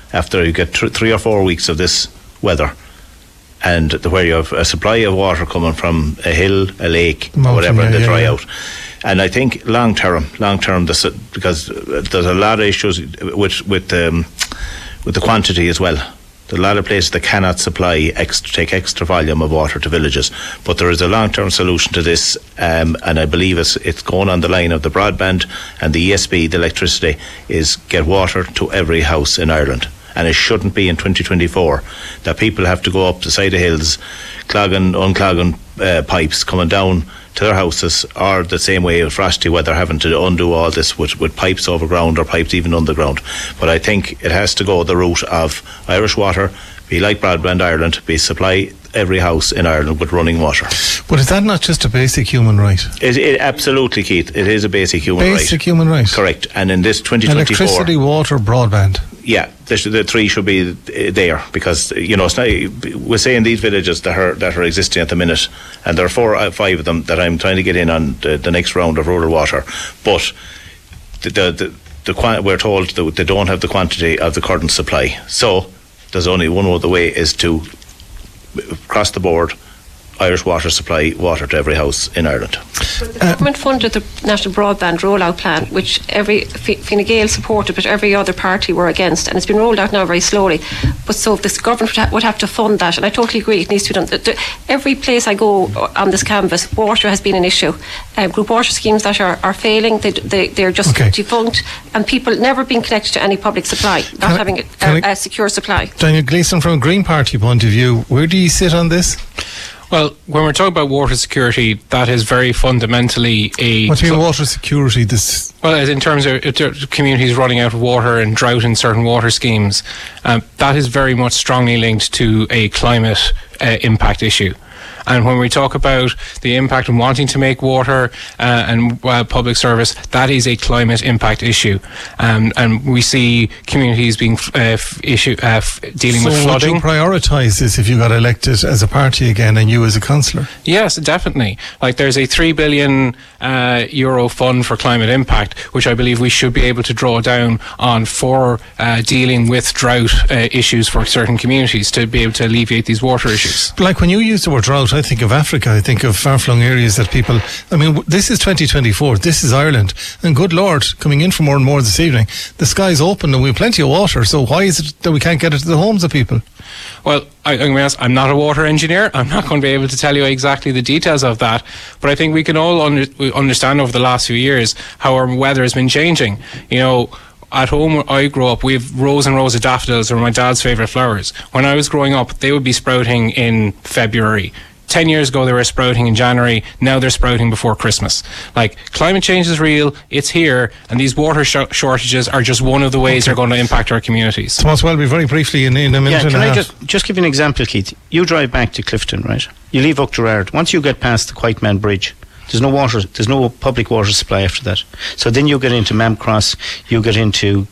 after you get 3 or 4 weeks of this weather, and where you have a supply of water coming from a hill, a lake, whatever, and they dry out. And I think long term, because there's a lot of issues with the quantity as well. There are a lot of places that cannot take extra volume of water to villages, but there is a long-term solution to this, and I believe it's going on the line of the broadband and the ESB, the electricity, is get water to every house in Ireland. And it shouldn't be in 2024 that people have to go up the side of hills, unclogging pipes coming down to their houses, or the same way with frosty weather, having to undo all this with pipes overground or pipes even underground. But I think it has to go the route of Irish Water, be like Broadband Ireland, be supply every house in Ireland with running water.
But is that not just a basic human right?
It absolutely, Keith. It is a basic human right.
Basic human right.
Correct. And in this 2024...
Electricity, water, broadband.
Yeah, the three should be there, because it's not, we're saying these villages that are existing at the minute, and there are 4 or 5 of them that I'm trying to get in on the next round of rural water, but we're told that they don't have the quantity of the current supply. So there's only one other way, is to across the board Irish Water supply water to every house in Ireland.
The government funded the National Broadband Rollout Plan, which every Fine Gael supported, but every other party were against, and it's been rolled out now very slowly. But so this government would have to fund that, and I totally agree it needs to be done. Every place I go on this canvas, water has been an issue. Group water schemes that are failing, they're just defunct, and people never been connected to any public supply, not having a secure supply.
Daniel Gleeson, from a Green Party point of view, where do you sit on this?
Well, when we're talking about water security, that is very fundamentally a...
What do you mean water security?
Well, in terms of communities running out of water and drought in certain water schemes, that is very much strongly linked to a climate impact issue. And when we talk about the impact of wanting to make water and public service, that is a climate impact issue. And we see communities being dealing with flooding.
So would you prioritise this if you got elected as a party again and you as a councillor?
Yes, definitely. Like, there's a €3 billion euro fund for climate impact, which I believe we should be able to draw down on for dealing with drought issues for certain communities, to be able to alleviate these water issues.
Like, when you use the word drought, I think of Africa, I think of far-flung areas that people... I mean, this is 2024, this is Ireland, and good Lord, coming in for more and more this evening, the sky's open and we have plenty of water, so why is it that we can't get it to the homes of people?
Well, I'm going to be honest, I'm not a water engineer. I'm not going to be able to tell you exactly the details of that, but I think we can all understand over the last few years how our weather has been changing. At home where I grew up, we have rows and rows of daffodils, are my dad's favourite flowers. When I was growing up, they would be sprouting in February. 10 years ago, they were sprouting in January. Now they're sprouting before Christmas. Like, climate change is real, it's here, and these water shortages are just one of the ways they're going to impact our communities.
Thomas Welby, very briefly, in a minute and a half.
Can I just give you an example, Keith? You drive back to Clifton, right? You leave Uachtarard. Once you get past the Whiteman Bridge, there's no water. There's no public water supply after that. So then you get into Mamcross, you get into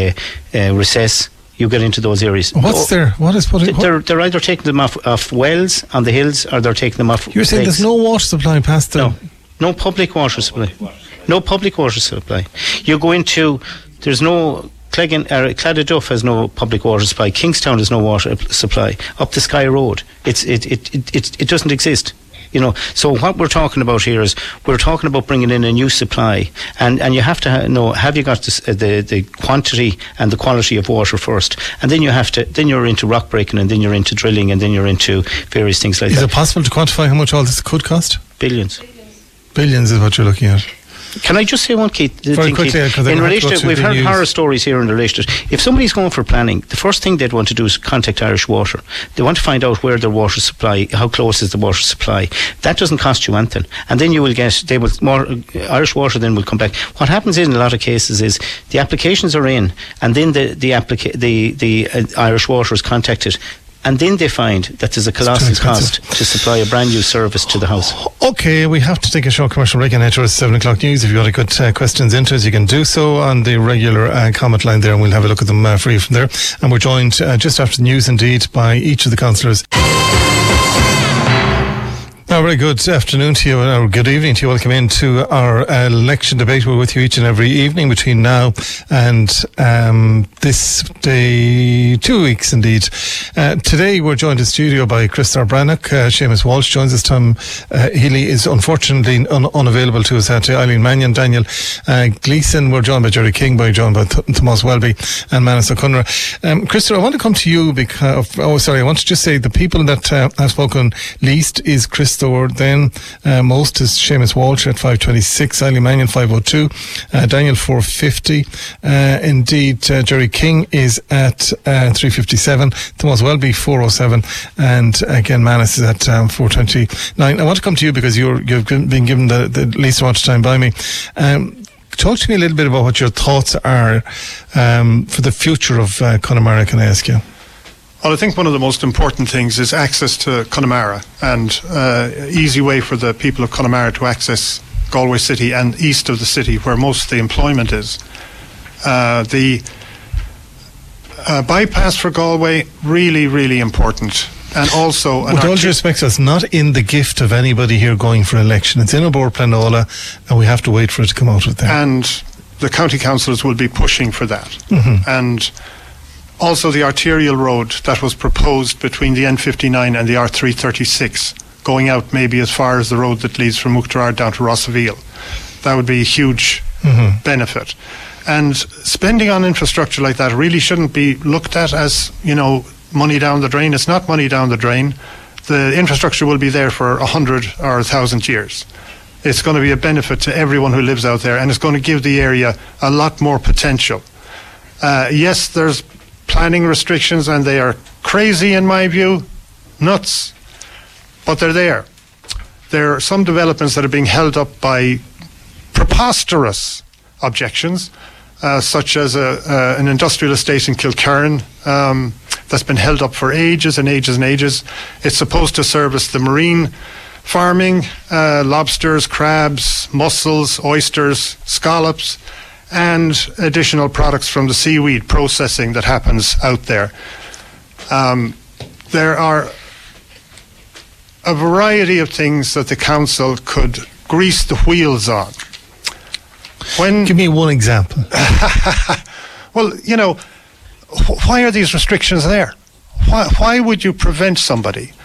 Recess, you get into those areas.
What's there? What is putting?
They're either taking them off wells on the hills, or they're taking them off.
You're saying
lakes.
There's no water supply past them?
No public water supply. No public water supply. You go into. There's no. Claddaduff has no public water supply. Kingstown has no water supply. Up the Skye Road, it doesn't exist. So what we're talking about here is we're talking about bringing in a new supply, and you have to know, have you got the quantity and the quality of water first, and then you're into rock breaking, and then you're into drilling, and then you're into various things like that.
Is it possible to quantify how much all this could cost?
Billions.
Billions is what you're looking at.
Can I just say one, Keith?
Very quickly,
in relation to, we've heard horror stories here in relation to, if somebody's going for planning, the first thing they'd want to do is contact Irish Water. They want to find out where their water supply, how close is the water supply. That doesn't cost you anything, and then you will get. Irish Water then will come back. What happens in a lot of cases is the applications are in, and then the Irish Water is contacted. And then they find that there's a colossal cost to supply a brand new service to the house.
Okay, we have to take a short commercial break and head towards 7 o'clock news. If you've got a good questions into us, you can do so on the regular comment line there, and we'll have a look at them for you from there. And we're joined just after the news, indeed, by each of the councillors. Very good afternoon to you, or good evening to you. Welcome into our election debate. We're with you each and every evening between now and this day, 2 weeks indeed. Today we're joined in studio by Christopher Brannock. Seamus Walsh joins us. Tom Healy is unfortunately unavailable to us. Eileen Mannion, Daniel Gleeson. We're joined by Jerry King, joined by Tomas Welby and Manus O'Connor. Christopher, I want to come to you because, I want to just say the people that have spoken least is Chris Thor, then most is Seamus Walsh at 526, Eileen Mannion 502, Daniel 450, indeed Jerry King is at 357, Tomas Welby 407, and again Manus is at 429. I want to come to you because you've been given the least amount of time by me. Talk to me a little bit about what your thoughts are for the future of Connemara, can I ask you?
Well, I think one of the most important things is access to Connemara, and easy way for the people of Connemara to access Galway City and east of the city where most of the employment is. The bypass for Galway, really, really important. And also,
with all due respect, it's not in the gift of anybody here going for election. It's in Bord Pleanála, and we have to wait for it to come out of there.
And the county councillors will be pushing for that. Mm-hmm. And also the arterial road that was proposed between the N59 and the R336, going out maybe as far as the road that leads from Muchterard down to Rossaveel. That would be a huge benefit. And spending on infrastructure like that really shouldn't be looked at as, money down the drain. It's not money down the drain. The infrastructure will be there for 100 or 1,000 years. It's going to be a benefit to everyone who lives out there, and it's going to give the area a lot more potential. Yes, there's planning restrictions, and they are crazy in my view, nuts, but they're there. There are some developments that are being held up by preposterous objections, such as an industrial estate in Kilkerran that's been held up for ages and ages and ages. It's supposed to service the marine farming, lobsters, crabs, mussels, oysters, scallops, and additional products from the seaweed processing that happens out there. There are a variety of things that the council could grease the wheels on.
Give me one example.
Well, why are these restrictions there? Why would you prevent somebody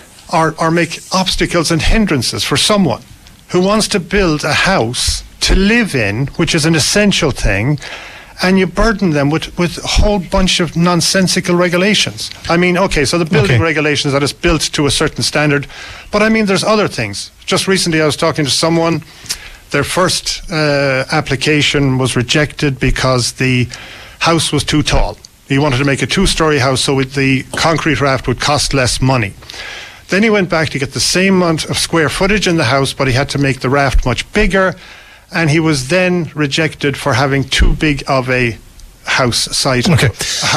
or make obstacles and hindrances for someone who wants to build a house to live in, which is an essential thing, and you burden them with a whole bunch of nonsensical regulations? I mean, okay, so the building regulations that is built to a certain standard, but I mean, there's other things. Just recently I was talking to someone. Their first application was rejected because the house was too tall. He wanted to make a 2-story house so the concrete raft would cost less money. Then he went back to get the same amount of square footage in the house, but he had to make the raft much bigger, and he was then rejected for having too big of a house site.
Okay.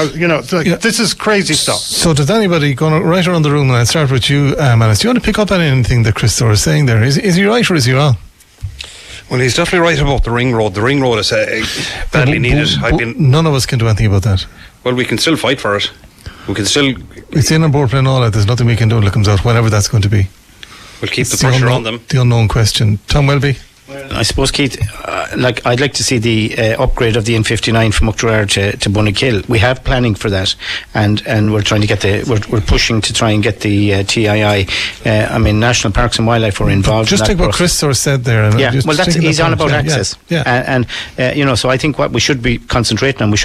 This is crazy stuff.
So does anybody, going right around the room, and I'll start with you, Manus, do you want to pick up on anything that Chris Thor is saying there? Is he right or is he wrong?
Well, he's definitely right about the ring road. The ring road is badly needed.
None of us can do anything about that.
Well, we can still fight for it. We can still...
It's in Bord Pleanála. There's nothing we can do until it comes out, whenever that's going to be.
We'll keep the pressure on them.
The unknown question. Tom Welby?
I suppose, Keith, I'd like to see the upgrade of the N59 from Muchterard to Bunnakill. We have planning for that, and we're trying to get we're pushing to try and get the TII. National Parks and Wildlife are involved.
Just take what Chris Thor said there.
He's on about access. Yeah. So I think what we should be concentrating on,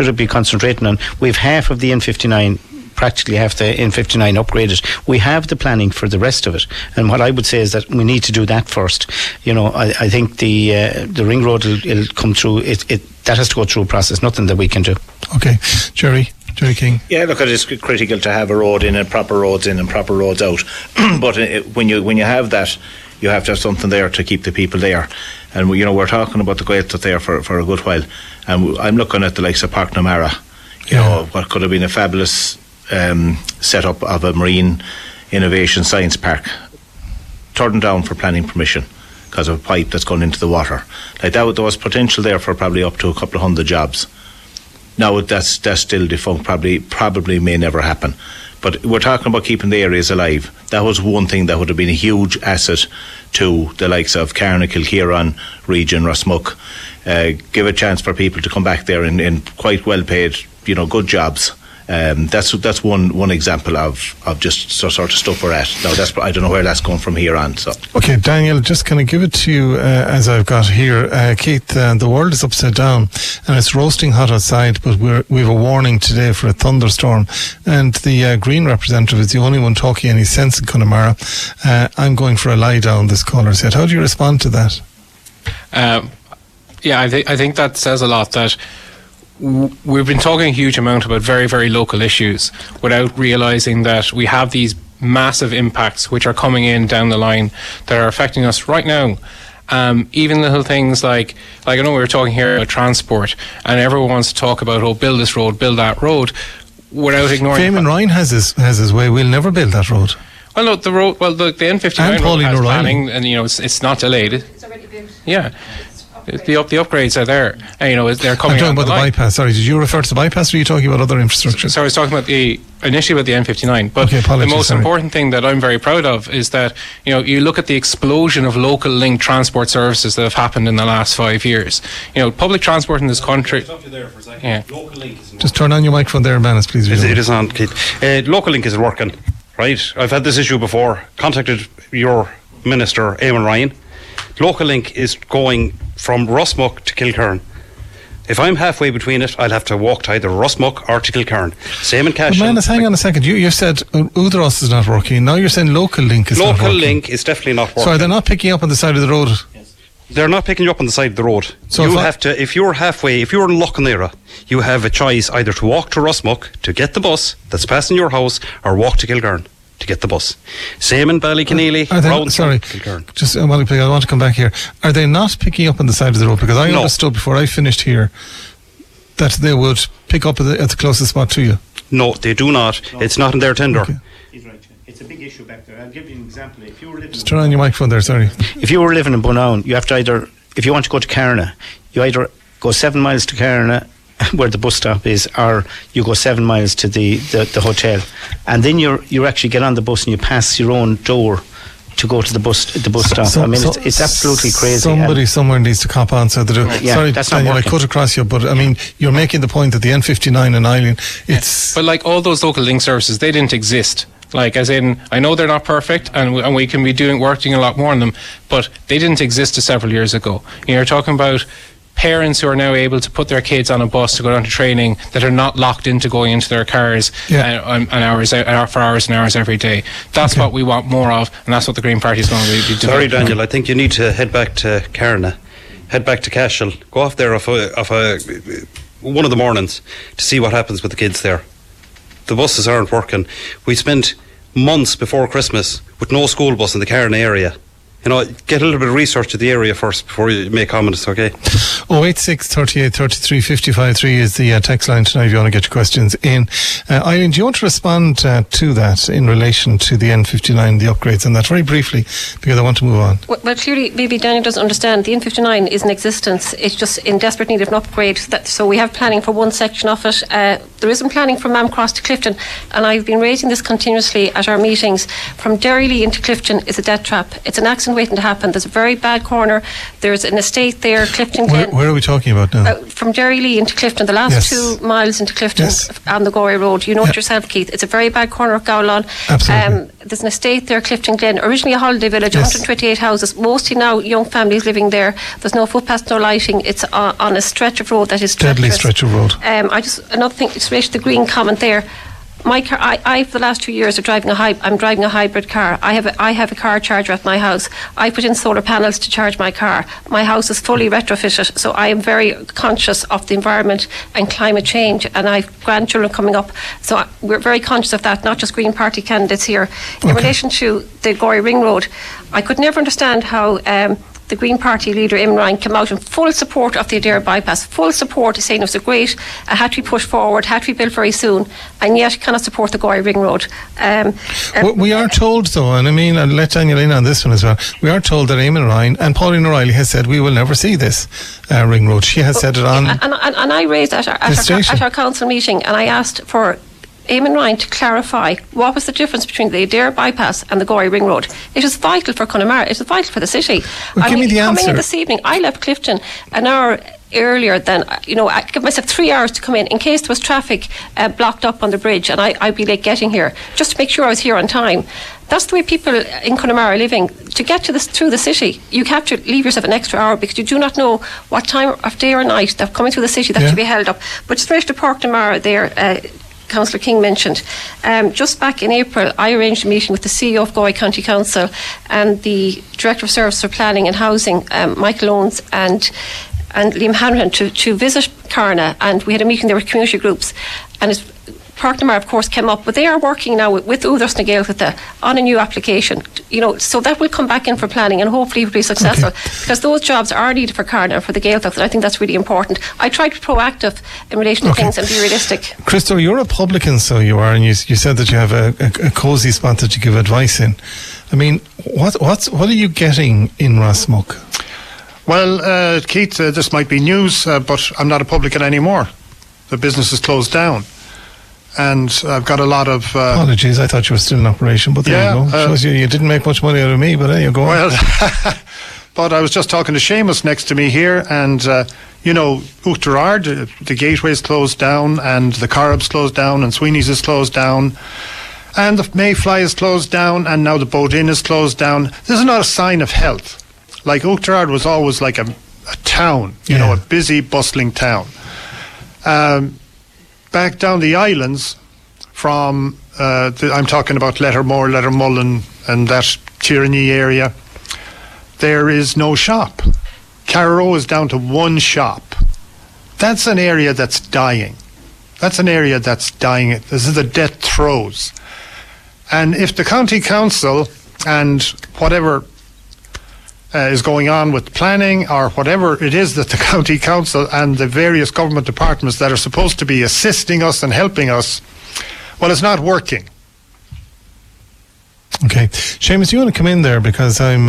we've half of the N59. Practically have the N59 upgraded. We have the planning for the rest of it, and what I would say is that we need to do that first. I think the ring road will come through. That has to go through a process. Nothing that we can do.
Okay, Jerry King.
Yeah, look, it is critical to have a road in and proper roads in and proper roads out. But when you have that, you have to have something there to keep the people there. And we're talking about the Gaeltacht there for a good while, and I'm looking at the likes of Park Namara. What could have been a fabulous setup of a marine innovation science park, turned down for planning permission because of a pipe that's gone into the water. Like that, there was potential there for probably up to a couple of hundred jobs. Now that's still defunct. Probably may never happen. But we're talking about keeping the areas alive. That was one thing that would have been a huge asset to the likes of Carna, Kilkieran region, Rossmuck. Give a chance for people to come back there in quite well paid, good jobs. That's one example of just sort of stuff we're at. Now I don't know where that's going from here on. So
okay, Daniel, just can I give it to you as I've got here, Keith. The world is upside down and it's roasting hot outside, but we have a warning today for a thunderstorm, and the Green representative is the only one talking any sense in Connemara. I'm going for a lie down, this caller said. How do you respond to that?
I think that says a lot, that we've been talking a huge amount about very, very local issues without realising that we have these massive impacts which are coming in down the line that are affecting us right now. Even little things like I know we were talking here about transport, and everyone wants to talk about, build this road, build that road, without ignoring...
Eamon Ryan has his way. We'll never build that road.
Well, no, the road... Well, the N59 road has planning, and, it's not delayed. It's already built. Yeah. The upgrades are there. And, they're coming.
I'm talking about the bypass. Sorry, did you refer to the bypass, or are you talking about other infrastructure?
So I was talking about initially about the N59. But the most important thing that I'm very proud of is that you look at the explosion of local link transport services that have happened in the last 5 years. Public transport in this country. Yeah.
Just turn on your microphone there, Manus, please.
It is on, Keith. Local link isn't working. Right, I've had this issue before. Contacted your minister, Eamon Ryan. Local link is going from Rossmuck to Kilkern. If I'm halfway between it, I'll have to walk to either Rossmuck or to Kilkern. Same in Cashel.
Manus, hang on a second. You said Uthros is not working. Now you're saying local link is not working.
Local link is definitely not working.
Sorry, they're not picking up on the side of the road.
Yes. They're not picking you up on the side of the road. So you have to, if you're halfway, if you're in Loughnara, you have a choice either to walk to Rossmuck to get the bus that's passing your house, or walk to Kilkern to get the bus. Same in Ballyconneely.
Sorry, just I want to come back here. Are they not picking up on the side of the road? Because I understood before I finished here that they would pick up at the closest spot to you.
No, they do not. No. It's not in their tender.
Okay. He's right. It's a big issue back there. I'll give you an example. If you were living,
just turn on your microphone there. Sorry.
If you were living in Bunown, you have to either, if you want to go to Carna, you either go 7 miles to Carna, where the bus stop is, or you go 7 miles to the hotel, and then you actually get on the bus and you pass your own door to go to the bus stop. It's absolutely crazy.
Somebody somewhere needs to cop on so they do.
Yeah,
sorry,
that's
Daniel,
not
I cut across you, but you're making the point that the N59 in Eileen, it's...
But like all those local link services, they didn't exist. Like, as in, I know they're not perfect, and we can be working a lot more on them, but they didn't exist several years ago. You're talking about parents who are now able to put their kids on a bus to go down to training that are not locked into going into their cars for hours and hours every day. That's what we want more of, and that's what the Green Party is going to be doing.
Sorry, Daniel, I think you need to head back to Carna, head back to Cashel, go off there off one of the mornings to see what happens with the kids there. The buses aren't working. We spent months before Christmas with no school bus in the Carna area. Get a little bit of research of the area first before you make comments, okay?
086 38 33 55 3 is the text line tonight if you want to get your questions in. Eileen, do you want to respond to that in relation to the N59, the upgrades, and that very briefly, because I want to move on?
Well, clearly, maybe Daniel doesn't understand. The N59 is in existence. It's just in desperate need of an upgrade. So we have planning for one section of it. There isn't planning from Mamcross to Clifton, and I've been raising this continuously at our meetings. From Derrylee into Clifton is a death trap. It's an accident waiting to happen. There's a very bad corner. There's an estate there, Clifton Glen.
Where are we talking about now?
From Derrylee into Clifton, the last 2 miles into Clifton on the Gorey Road. You know it yourself, Keith. It's a very bad corner of Gowlon.
Absolutely.
There's an estate there, Clifton Glen, originally a holiday village, 128 houses, mostly now young families living there. There's no footpaths, no lighting. It's on a stretch of road that is
deadly stretch of road.
Another thing, it's related to the green comment there. My car, I for the last 2 years I'm driving a hybrid car. I have a car charger at my house. I put in solar panels to charge my car. My house is fully retrofitted, so I am very conscious of the environment and climate change, and I have grandchildren coming up, so we're very conscious of that, not just Green Party candidates here. In relation to the Gorey Ring Road, I could never understand how the Green Party leader, Eamon Ryan, came out in full support of the Adare bypass, full support, saying it was it had to be pushed forward, had to be built very soon, and yet cannot support the Gorey Ring Road.
We are told, though, and I'll let Daniel in on this one as well, we are told that Eamon Ryan and Pauline O'Reilly has said we will never see this ring road. She has said it on...
And I raised at our council meeting, and I asked for Eamon Ryan to clarify what was the difference between the Adair bypass and the Gorey Ring Road. It is vital for Connemara. It is vital for the city.
Well, give me the answer.
Coming in this evening, I left Clifton an hour earlier than, I give myself 3 hours to come in case there was traffic blocked up on the bridge and I'd be late getting here, just to make sure I was here on time. That's the way people in Connemara are living. To get to this through the city, you have to leave yourself an extra hour because you do not know what time of day or night they're coming through the city that should be held up. But straight to Park Connemara there, Councillor King mentioned. Just back in April, I arranged a meeting with the CEO of Galway County Council and the Director of Service for Planning and Housing, Michael Owens, and Liam Hanrahan to visit Carna, and we had a meeting there with community groups, and Park Connemara of course came up, but they are working now with Údarás na Gaeltachta on a new application, so that will come back in for planning and hopefully it will be successful, because those jobs are needed for Carna and for the Gaeltacht, and I think that's really important. I try to be proactive in relation to things and be realistic.
Christo, you're a publican, so you are, and you said that you have a cosy spot that you give advice in. I mean, what are you getting in Rossmuck?
Well, Keith, this might be news, but I'm not a publican anymore. The business is closed down. And I've got a lot of...
apologies, I thought you were still in operation, but there you go. Shows you didn't make much money out of me, but there you go.
Well, but I was just talking to Seamus next to me here, and, Oughterard, the gateway's closed down, and the Corrib's closed down, and Sweeney's is closed down, and the Mayfly is closed down, and now the Boat Inn is closed down. This is not a sign of health. Like, Oughterard was always like a town, a busy, bustling town. Back down the islands from, I'm talking about Lettermore, Lettermullen, and that Tyranny area, there is no shop. Carrow is down to one shop. That's an area that's dying. This is the death throes. And if the county council and whatever is going on with planning or whatever it is that the county council and the various government departments that are supposed to be assisting us and helping us, well, it's not working.
Okay. Seamus, you want to come in there because I'm...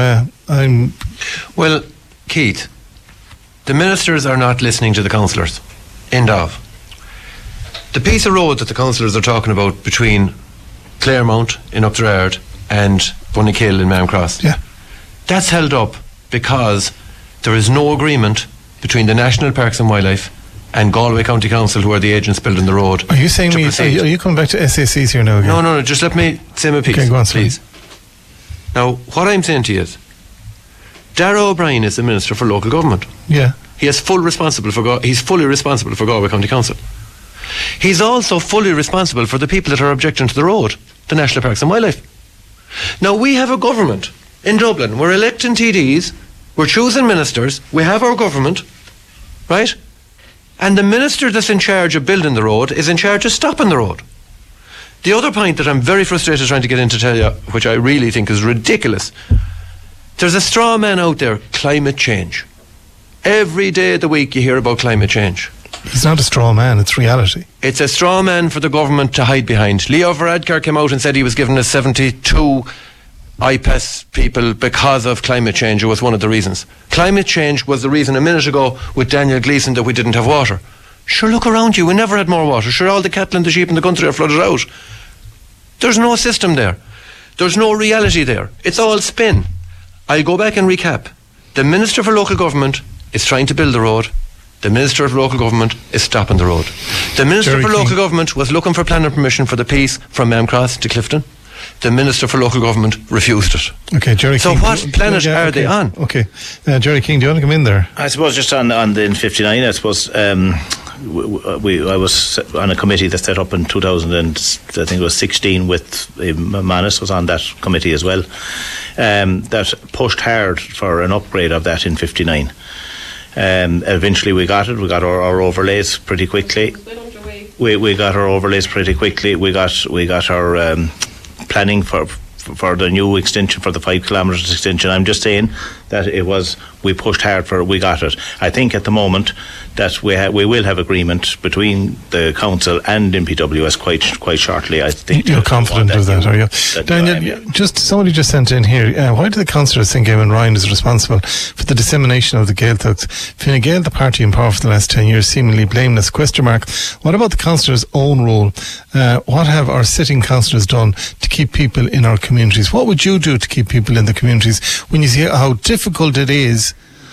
Well, Keith, the ministers are not listening to the councillors. End of. The piece of road that the councillors are talking about between Claremont in Oughterard and Bunnykill in Malmcross, that's held up because there is no agreement between the National Parks and Wildlife and Galway County Council, who are the agents building the road.
Are you saying are you coming back to SACs here now again?
No, just let me say my piece,
okay, go on,
please. Now, what I'm saying to you is, Darragh O'Brien is the Minister for Local Government.
Yeah.
He's fully responsible for Galway County Council. He's also fully responsible for the people that are objecting to the road, the National Parks and Wildlife. Now, we have a government in Dublin. We're electing TDs, we're choosing ministers, we have our government, right? And the minister that's in charge of building the road is in charge of stopping the road. The other point that I'm very frustrated trying to get in to tell you, which I really think is ridiculous, there's a straw man out there, climate change. Every day of the week you hear about climate change.
It's not a straw man, it's reality.
It's a straw man for the government to hide behind. Leo Varadkar came out and said he was given a 72 IPES people because of climate change. It was one of the reasons. Climate change was the reason a minute ago with Daniel Gleeson that we didn't have water. Sure, look around you, we never had more water. Sure, all the cattle and the sheep in the country are flooded out. There's no system there. There's no reality there. It's all spin. I'll go back and recap. The Minister for Local Government is trying to build the road. The Minister of Local Government is stopping the road. The Minister for Local Government was looking for planning permission for the piece from Malmcross to Clifton. The Minister for Local Government refused it.
Okay, Jerry
so
King.
So what planet are they on?
Okay. Jerry King, do you want to come in there?
I suppose just on the 59, I suppose I was on a committee that set up in 2016 with Manus was on that committee as well, that pushed hard for an upgrade of that in 59. Eventually we got it. We got our overlays pretty quickly. We got our overlays pretty quickly. We got our planning for the new extension, for the 5 kilometres extension. I'm just saying that it was we pushed hard for it, we got it. I think at the moment that we will have agreement between the council and MPWS quite shortly. I think
you're confident of that, are you? Daniel, somebody just sent in here, why do the councillors think Eamon Ryan is responsible for the dissemination of the Gaeltacht? Fine Gael, the party in power for the last 10 years, seemingly blameless? ? What about the councillors' own role? What have our sitting councillors done to keep people in our communities? What would you do to keep people in the communities when you see how difficult it is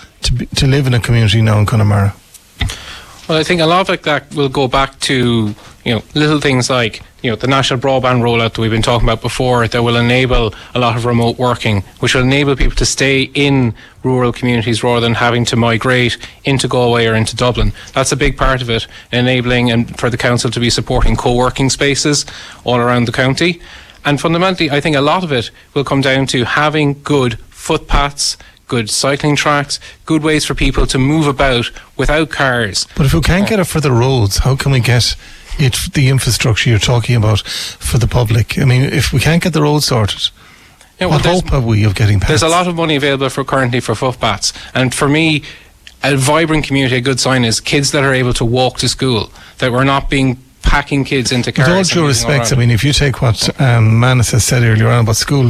to live in a community now in Connemara?
Well, I think a lot of that will go back to, little things like, the national broadband rollout that we've been talking about before, that will enable a lot of remote working, which will enable people to stay in rural communities rather than having to migrate into Galway or into Dublin. That's a big part of it, enabling and for the council to be supporting co-working spaces all around the county. And fundamentally, I think a lot of it will come down to having good footpaths, good cycling tracks, good ways for people to move about without cars.
But if we can't get it for the roads, how can we get the infrastructure you're talking about for the public? I mean, if we can't get the roads sorted, what hope have we of getting past?
There's a lot of money available currently for footpaths. And for me, a vibrant community, a good sign is kids that are able to walk to school, that we're not packing kids into cars.
With all due respect, I mean, if you take what Manus has said earlier on about school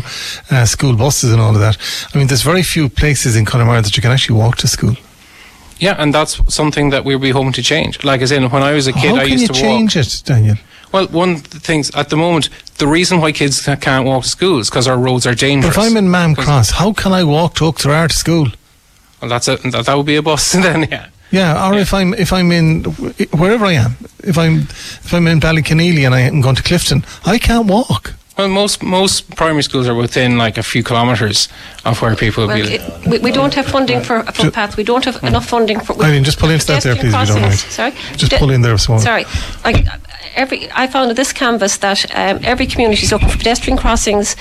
buses and all of that, I mean, there's very few places in Connemara that you can actually walk to school.
Yeah, and that's something that we'll be hoping to change. Like as in, when I was a kid, I used to walk.
How can you change it, Daniel?
Well, one of the things at the moment, the reason why kids can't walk to school is because our roads are dangerous.
But if I'm in Mam Cross, how can I walk to Uachtarard to school?
Well, that would be a bus then, yeah.
Yeah, or if I'm in wherever I am, if I'm in Ballyconneely and I'm going to Clifton, I can't walk.
Well, most primary schools are within like a few kilometres of where people will be.
We don't have funding for a footpath. We don't have enough funding for.
I mean, just pull into that there, please, if you don't mind.
Sorry,
just pull in there, small.
Sorry, I found at this canvas that every community is looking for pedestrian crossings,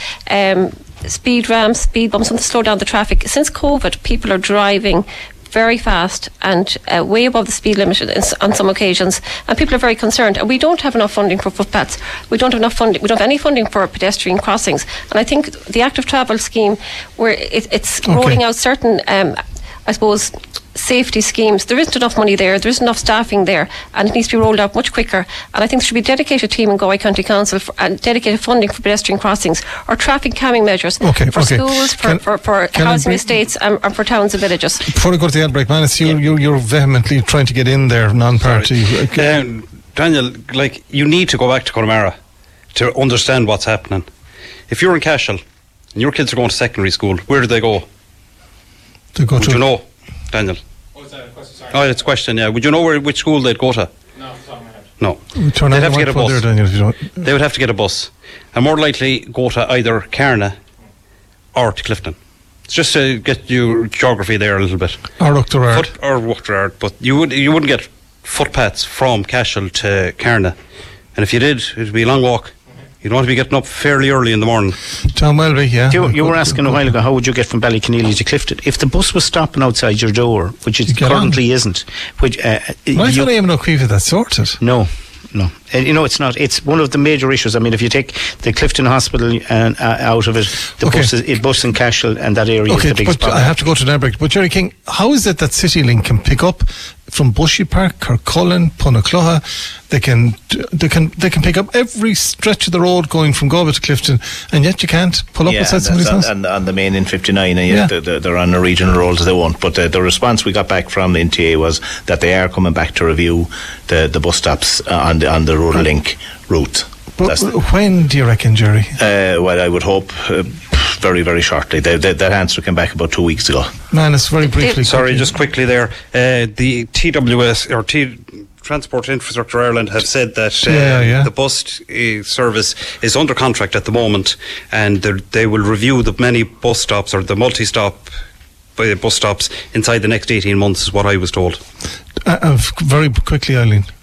speed ramps, speed bumps, something to slow down the traffic. Since COVID, people are driving very fast and way above the speed limit on some occasions, and people are very concerned. And we don't have enough funding for footpaths. We don't have enough funding. We don't have any funding for pedestrian crossings. And I think the active travel scheme, where it's rolling out certain, I suppose, safety schemes, there isn't enough money there, there isn't enough staffing there, and it needs to be rolled out much quicker. And I think there should be a dedicated team in Galway County Council and dedicated funding for pedestrian crossings or traffic calming measures for schools, for housing estates and for towns and villages.
Before we go to the ad break, Manus, you're vehemently trying to get in there, non-party.
Daniel, you need to go back to Connemara to understand what's happening. If you're in Cashel and your kids are going to secondary school, where do they go? Would you know, Daniel?
What was that question? Sorry.
Oh, it's a question, yeah. Would you know which school they'd go to?
No, off the top of my head.
No.
They'd have to get a bus.
They would have to get a bus. And more likely go to either Carna or to Clifton. It's just to get your geography there a little bit.
Or Uachtarard.
Or Uachtarard. But you wouldn't get footpaths from Cashel to Carna. And if you did, it would be a long walk. You'd want to be getting up fairly early in the morning.
Tom Welby, yeah.
You were asking a while ago, how would you get from Ballyconneely to Clifton? If the bus was stopping outside your door, which it currently isn't, which
I thought Eamon O'Keefe had that sorted.
No. It's not. It's one of the major issues. I mean, if you take the Clifton Hospital and out of it, the bus in Cashel and that area is the biggest problem.
I have to go to Nebrig. But Jerry King, how is it that CityLink can pick up from Bushy Park, Kirkcullen, Punacloha? They can pick up every stretch of the road going from Galway to Clifton, and yet you can't pull up beside somebody's house.
And the main N59, and yet they're on a regional road, so they won't. But the response we got back from the NTA was that they are coming back to review the bus stops on the rural link route.
But when do you reckon, Jerry?
Well, I would hope very, very shortly. That answer came back about 2 weeks ago.
Manus, very briefly.
Sorry, just quickly there. The TWS or Transport Infrastructure Ireland have said that the bus service is under contract at the moment, and they will review the many bus stops or the multi-stop bus stops inside the next 18 months, is what I was told.
Very quickly, Eileen.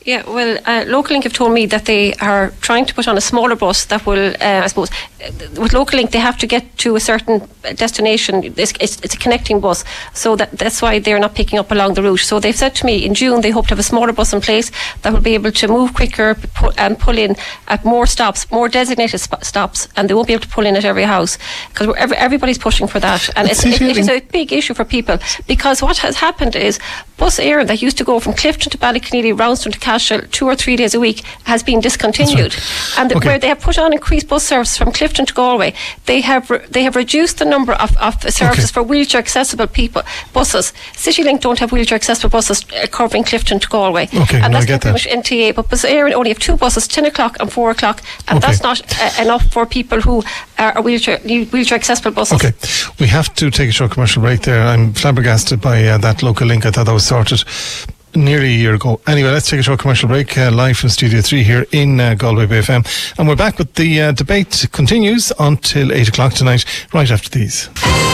Yeah, well, Localink have told me that they are trying to put on a smaller bus that will, I suppose, with Localink they have to get to a certain destination. It's a connecting bus, so that's why they're not picking up along the route. So they've said to me in June they hope to have a smaller bus in place that will be able to move quicker and pull in at more stops, more designated stops, and they won't be able to pull in at every house, because everybody's pushing for that. And it is a big issue for people, because what has happened is Bus Éireann that used to go from Clifton to Ballyconneely, Roundston to Cashel 2 or 3 days a week has been discontinued. Right. And where they have put on increased bus service from Clifton to Galway, they have reduced the number of services for wheelchair accessible buses. CityLink don't have wheelchair accessible buses covering Clifton to Galway.
Okay,
and that's
pretty
much NTA. But Bus Éireann only have 2 buses, 10 o'clock and 4 o'clock, and that's not enough for people who are need wheelchair accessible buses.
Okay, we have to take a short commercial break there. I'm flabbergasted by that Localink. I thought that was sorted nearly a year ago. Anyway, let's take a short commercial break, live from Studio 3 here in Galway Bay FM, and we're back with the debate. Continues until 8 o'clock tonight, right after these.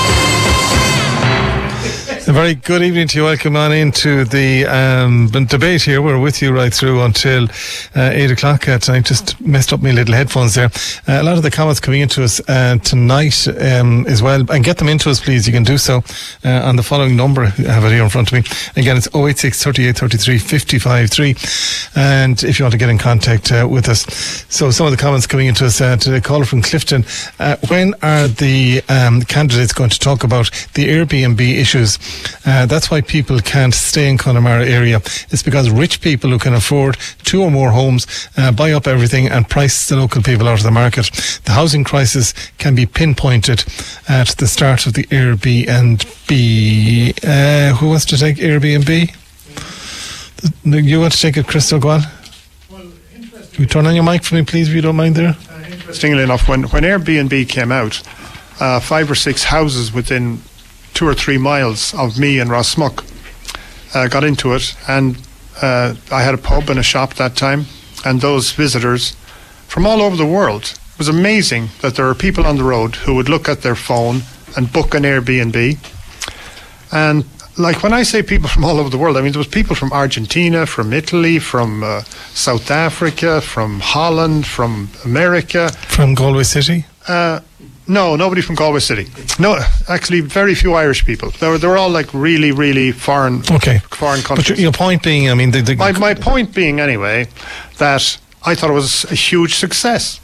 A very good evening to you. Welcome on into the debate here. We're with you right through until 8 o'clock tonight. Just messed up my little headphones there. A lot of the comments coming into us tonight as well. And get them into us, please. You can do so on the following number. I have it here in front of me. Again, it's 086 38 33 55 3. And if you want to get in contact with us. So some of the comments coming into us to the caller from Clifton. When are the candidates going to talk about the Airbnb issues? That's why people can't stay in Connemara area. It's because rich people who can afford 2 or more homes buy up everything and price the local people out of the market. The housing crisis can be pinpointed at the start of the Airbnb. Who wants to take Airbnb? You want to take it, Crystal? Go on. Well, you turn on your mic for me, please, if you don't mind there.
Interestingly enough, when Airbnb came out, 5 or 6 houses within 2 or 3 miles of me and Rossmuck got into it, and I had a pub and a shop that time, and those visitors from all over the world, it was amazing that there are people on the road who would look at their phone and book an Airbnb. And like when I say people from all over the world, I mean there was people from Argentina, from Italy, from South Africa, from Holland, from America.
From Galway City?
No, nobody from Galway City. No, actually, very few Irish people. They were all like really, really foreign countries.
But your point being, I mean,
my point being anyway, that I thought it was a huge success.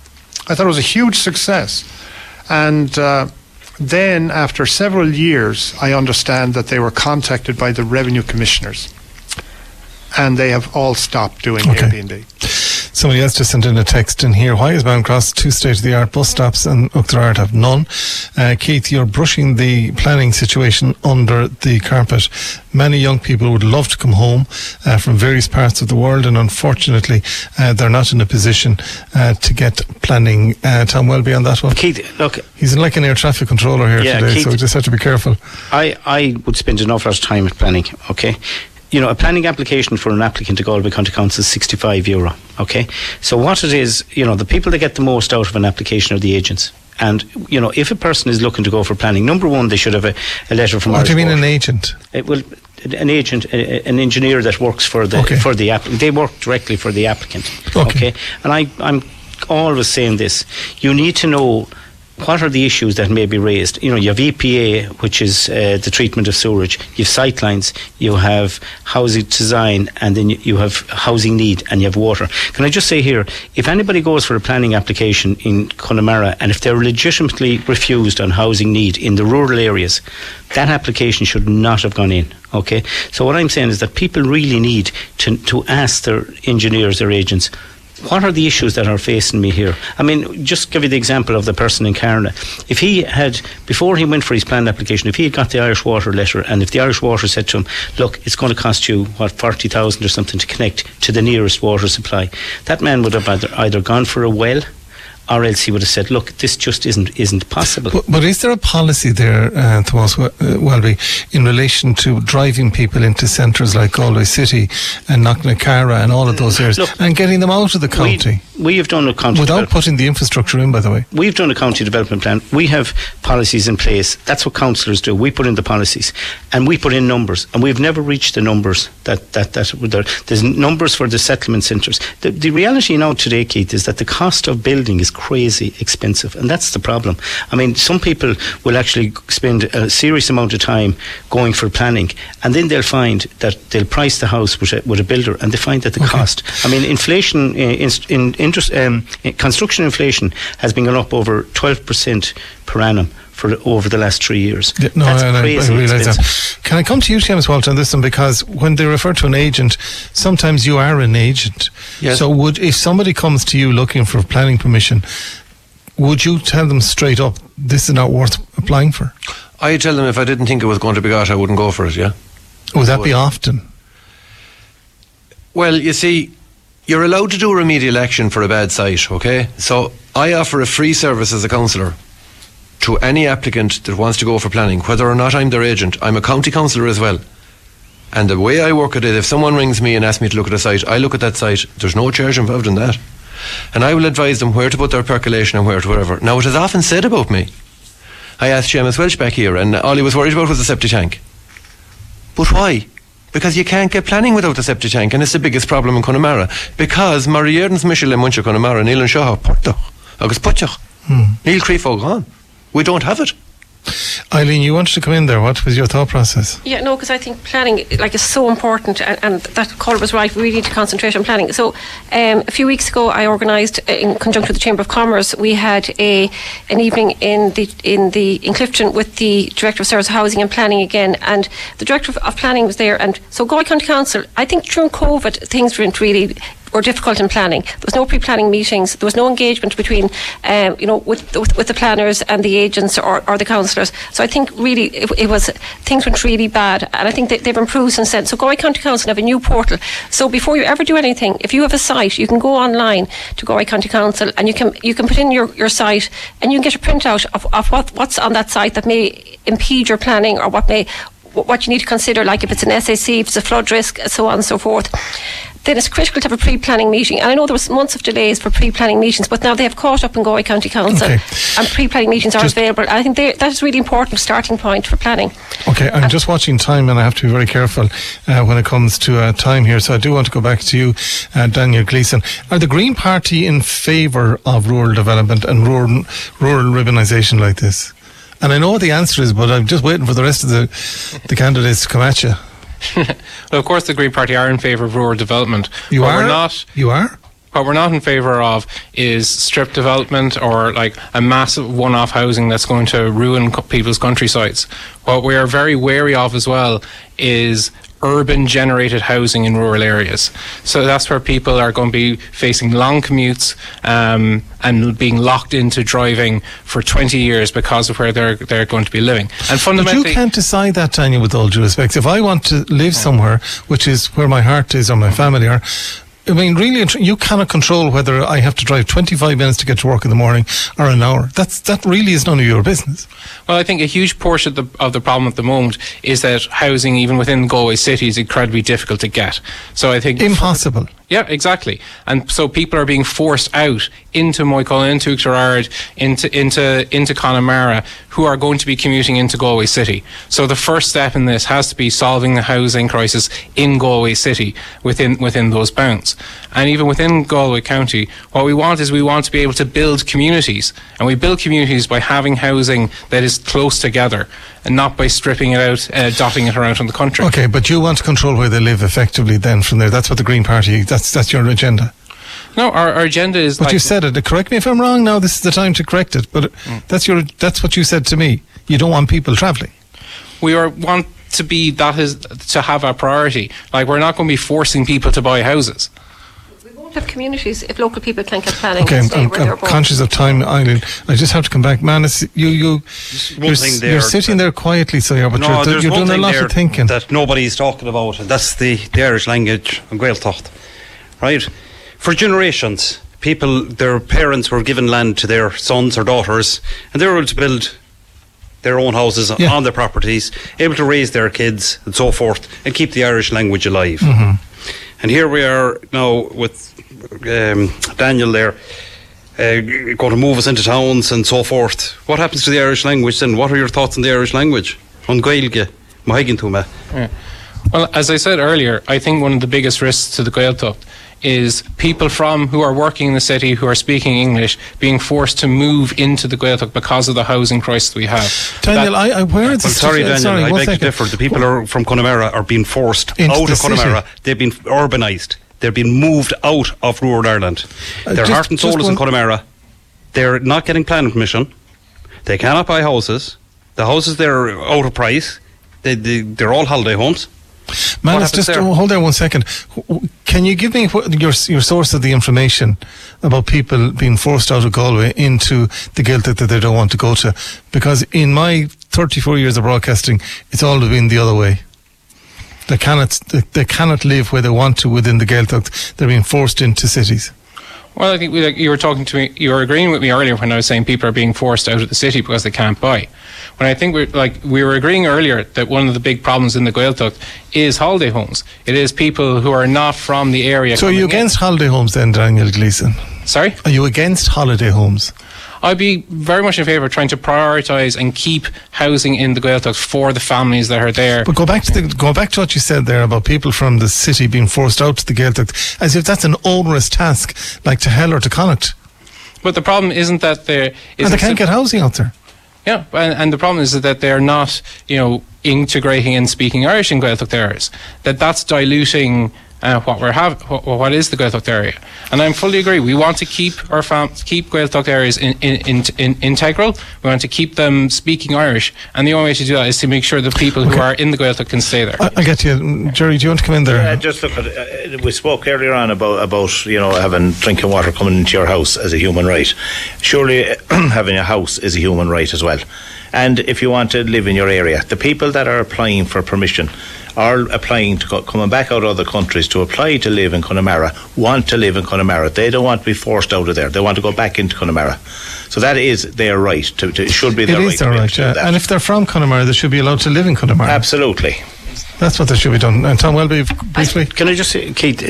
And then, after several years, I understand that they were contacted by the revenue commissioners, and they have all stopped doing Airbnb.
Somebody else just sent in a text in here. Why is Bound Cross 2 state-of-the-art bus stops and Uachtarard have none? Keith, you're brushing the planning situation under the carpet. Many young people would love to come home from various parts of the world, and unfortunately they're not in a position to get planning. Tom Welby on that one.
Keith, look,
he's like an air traffic controller here today, Keith, so we just have to be careful.
I would spend an awful lot of time at planning, okay? You know, a planning application for an applicant to Galway County Council is €65, okay? So what it is, you know, the people that get the most out of an application are the agents. And, you know, if a person is looking to go for planning, number one, they should have a letter from
What do you mean an agent?
An agent, an engineer that works for the applicant. They work directly for the applicant, okay? And I'm always saying this. You need to know what are the issues that may be raised. You know, you have EPA, which is the treatment of sewerage. You have sightlines, you have housing design, and then you have housing need, and you have water. Can I just say here, if anybody goes for a planning application in Connemara, and if they're legitimately refused on housing need in the rural areas, that application should not have gone in, okay? So what I'm saying is that people really need to ask their engineers, their agents, what are the issues that are facing me here? I mean, just give you the example of the person in Carna. If he had, before he went for his planned application, if he had got the Irish Water letter, and if the Irish Water said to him, look, it's going to cost you, 40,000 or something to connect to the nearest water supply, that man would have either gone for a well, or else he would have said, look, this just isn't possible.
But is there a policy there, Thomas Welby, in relation to driving people into centres like Galway City and Knocknacarra and all of those areas, and getting them out of the county?
We have done a county
without putting the infrastructure in, by the way.
We've done a county development plan. We have policies in place. That's what councillors do. We put in the policies and we put in numbers, and we've never reached the numbers that there's numbers for the settlement centres. The reality now today, Keith, is that the cost of building is crazy expensive, and that's the problem. I mean, some people will actually spend a serious amount of time going for planning, and then they'll find that they'll price the house with a builder, and they find that the cost. I mean, inflation construction inflation has been going up over 12% per annum for over the last 3 years.
Yeah, no,
that's crazy
I realise
expensive.
That. Can I come to you, Seamus Walsh, on this one? Because when they refer to an agent, sometimes you are an agent.
Yes.
So if somebody comes to you looking for planning permission, would you tell them straight up, this is not worth applying for?
I tell them if I didn't think it was going to be got, I wouldn't go for it, yeah.
Would that be often?
Well, you see, you're allowed to do remedial action for a bad site, okay? So I offer a free service as a councillor to any applicant that wants to go for planning, whether or not I'm their agent. I'm a county councillor as well. And the way I work at it, if someone rings me and asks me to look at a site, I look at that site. There's no charge involved in that. And I will advise them where to put their percolation and where to whatever. Now, it is often said about me. I asked Seamus Welsh back here, and all he was worried about was the septic tank. But why? Because you can't get planning without the septic tank, and it's the biggest problem in Connemara. Because Marierdens Michel and Muncha Connemara, Neil and Shaw, Porto, August Putchach, Neil Creefo gone. We don't have it.
Eileen, you wanted to come in there. What was your thought process?
Yeah, no, because I think planning is so important, and that call was right. We really need to concentrate on planning. So a few weeks ago, I organised in conjunction with the Chamber of Commerce, we had an evening in Clifton with the Director of Service Housing and Planning again, and the Director of Planning was there. And so Galway County Council, I think during COVID, things weren't really were difficult in planning. There was no pre-planning meetings. There was no engagement between, with the planners and the agents or the councillors. So I think really it was things went really bad, and I think they've improved since then. So Galway County Council have a new portal. So before you ever do anything, if you have a site, you can go online to Galway County Council and you can put in your site, and you can get a printout of what's on that site that may impede your planning, or what you need to consider, like if it's an SAC, if it's a flood risk, so on and so forth. Then it's critical to have a pre-planning meeting. And I know there was months of delays for pre-planning meetings, but now they have caught up in Galway County Council, and pre-planning meetings are available. I think that is really important starting point for planning.
Okay, I'm just watching time, and I have to be very careful when it comes to time here. So I do want to go back to you, Daniel Gleeson. Are the Green Party in favour of rural development and rural urbanisation like this? And I know what the answer is, but I'm just waiting for the rest of the candidates to come at you.
Well, of course, the Green Party are in favour of rural development.
You are?
What we're not in favour of is strip development or like a massive one-off housing that's going to ruin people's countrysides. What we are very wary of as well is urban generated housing in rural areas. So that's where people are going to be facing long commutes and being locked into driving for 20 years because of where they're going to be living. And fundamentally,
but you can't decide that, Tanya, with all due respect. If I want to live somewhere, which is where my heart is or my family are, I mean, really, you cannot control whether I have to drive 25 minutes to get to work in the morning or an hour. That really is none of your business.
Well, I think a huge portion of the problem at the moment is that housing, even within Galway City, is incredibly difficult to get. So I think
impossible.
Yeah, exactly. And so people are being forced out into Moycullen, into Oughterard, into Connemara, who are going to be commuting into Galway City. So the first step in this has to be solving the housing crisis in Galway City within those bounds. And even within Galway County, what we want to be able to build communities. And we build communities by having housing that is close together and not by stripping it out, dotting it around in the country.
Okay, but you want to control where they live effectively then from there. That's what the Green Party, that's your agenda.
No, our agenda is.
But you said it. Correct me if I'm wrong. Now this is the time to correct it. But that's what you said to me. You don't want people travelling.
We want to be to have a priority. Like, we're not going to be forcing people to buy houses.
We won't have communities if local people can't get planning.
Okay, I'm conscious of time, Eileen. I just have to come back, Manus. You're sitting there quietly, so but you're doing a lot of thinking
that nobody's talking about, and that's the Irish language and Gaeltacht, right? For generations, their parents were given land to their sons or daughters, and they were able to build their own houses on their properties, able to raise their kids and so forth, and keep the Irish language alive. And here we are now with Daniel there, going to move us into towns and so forth. What happens to the Irish language then? What are your thoughts on the Irish language? On Gaeilge, Mahigan Tuma.
Well, as I said earlier, I think one of the biggest risks to the Gaeltacht is people who are working in the city, who are speaking English, being forced to move into the Gaeltacht because of the housing crisis we have.
Daniel, Daniel,
I beg to differ. The people from Connemara are being forced out of Connemara. They've been urbanised. They're being moved out of rural Ireland. Their heart and soul is in Connemara. They're not getting planning permission. They cannot buy houses. The houses there are out of price. They're all holiday homes.
Manus, just hold there 1 second. Can you give me your source of the information about people being forced out of Galway into the Gaeltacht that they don't want to go to? Because in my 34 years of broadcasting, it's all been the other way. They cannot live where they want to within the Gaeltacht. They're being forced into cities.
Well, I think you were talking to me. You were agreeing with me earlier when I was saying people are being forced out of the city because they can't buy. When I think we were agreeing earlier that one of the big problems in the Gaeltacht is holiday homes. It is people who are not from the area.
So are you against holiday homes then, Daniel Gleeson?
Sorry?
Are you against holiday homes?
I'd be very much in favour of trying to prioritise and keep housing in the Gaeltacht for the families that are there.
But go back to what you said there about people from the city being forced out to the Gaeltacht, as if that's an onerous task, like to Hell or to Connacht.
But the problem isn't that they
can't get housing out there.
Yeah, and the problem is that they're not, integrating and speaking Irish in Gaeltacht areas. That's diluting what is the Gaeltacht area. And I fully agree. We want to keep keep Gaeltacht areas integral. We want to keep them speaking Irish, and the only way to do that is to make sure the people who are in the Gaeltacht can stay there.
I get you, Jerry. Do you want to come in there?
Yeah, just look at we spoke earlier on about having drinking water coming into your house as a human right. Surely having a house is a human right as well. And if you want to live in your area, the people that are applying for permission are applying to coming back out of other countries to apply to live in Connemara, want to live in Connemara. They don't want to be forced out of there. They want to go back into Connemara. So that is their right. It should be their right.
It is their right, yeah. And if they're from Connemara, they should be allowed to live in Connemara.
Absolutely.
That's what they should be done. And Tom Welby, briefly.
Can I just say, Keith,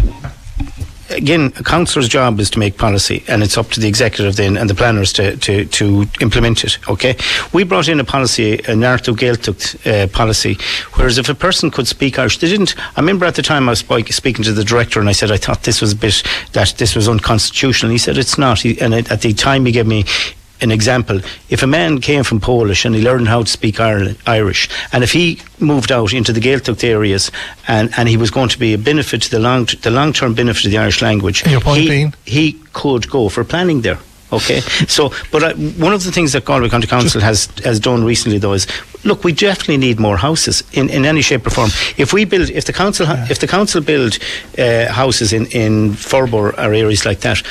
again, a councillor's job is to make policy, and it's up to the executive then and the planners to implement it. Okay, we brought in a policy, a narrative Gaeltacht policy, whereas if a person could speak Irish, they didn't. I remember at the time I was speaking to the director, and I said I thought this was this was unconstitutional. He said it's not, and at the time he gave me an example. If a man came from Polish and he learned how to speak Irish, and if he moved out into the Gaeltacht areas and he was going to be a benefit to the long-term benefit of the Irish language,
your point being?
He could go for planning there. Okay, so but one of the things that Galway County Council has done recently though is, look, we definitely need more houses in any shape or form. If the council build houses in Forborough or areas like that,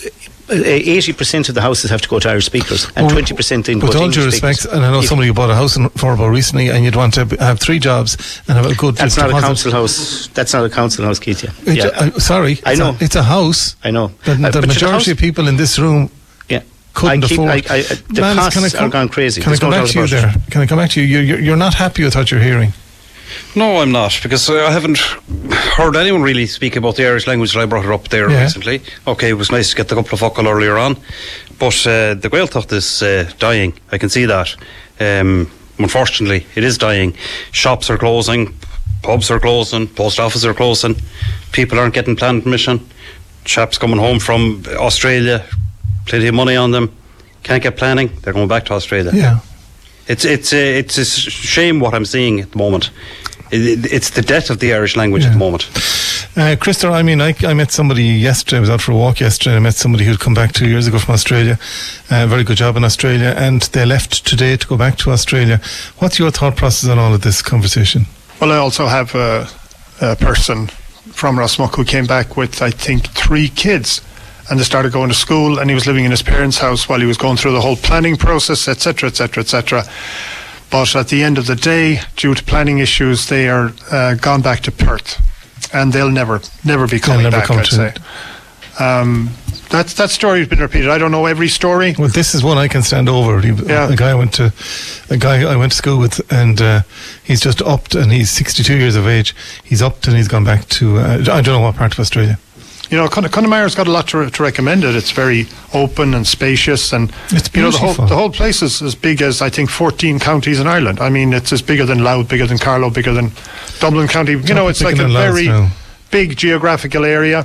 80% of the houses have to go to Irish speakers, and 20% in
with all due respect, and I know somebody who bought a house in Forborough recently, and you'd want to have 3 jobs and have a good.
That's not a council house. That's not a council house, Keith.
Sorry,
I know
it's a house.
I know.
The majority of people in this room couldn't afford.
The costs are gone crazy.
Can I come back to you there? Can I come back to you? You're not happy with what you're hearing.
No, I'm not, because I haven't heard anyone really speak about the Irish language that I brought it up there recently. Okay, it was nice to get the couple of focal earlier on, but the Gaeltacht is dying. I can see that. Unfortunately, it is dying. Shops are closing, pubs are closing, post offices are closing, people aren't getting planning permission, chaps coming home from Australia, plenty of money on them, can't get planning, they're going back to Australia.
Yeah.
It's a shame what I'm seeing at the moment. It's the death of the Irish language at the moment.
Christopher, I met somebody yesterday. I was out for a walk yesterday. I met somebody who'd come back 2 years ago from Australia. Very good job in Australia, and they left today to go back to Australia. What's your thought process on all of this conversation?
Well, I also have a person from Rossmuck who came back with, I think, 3 kids. And they started going to school, and he was living in his parents' house while he was going through the whole planning process, etc., etc., etc. But at the end of the day, due to planning issues, they are gone back to Perth, and they'll never be coming back, I'd say. that story's been repeated. I don't know every story.
Well, this is one I can stand over. A guy I went to school with, and he's just upped, and he's 62 years of age. He's upped and he's gone back to I don't know what part of Australia.
You know, Connemara's got a lot to recommend it. It's very open and spacious, and
it's beautiful.
The whole place is as big as, I think, 14 counties in Ireland. I mean, it's as bigger than Louth, bigger than Carlow, bigger than Dublin County. You know, it's like a very big geographical area.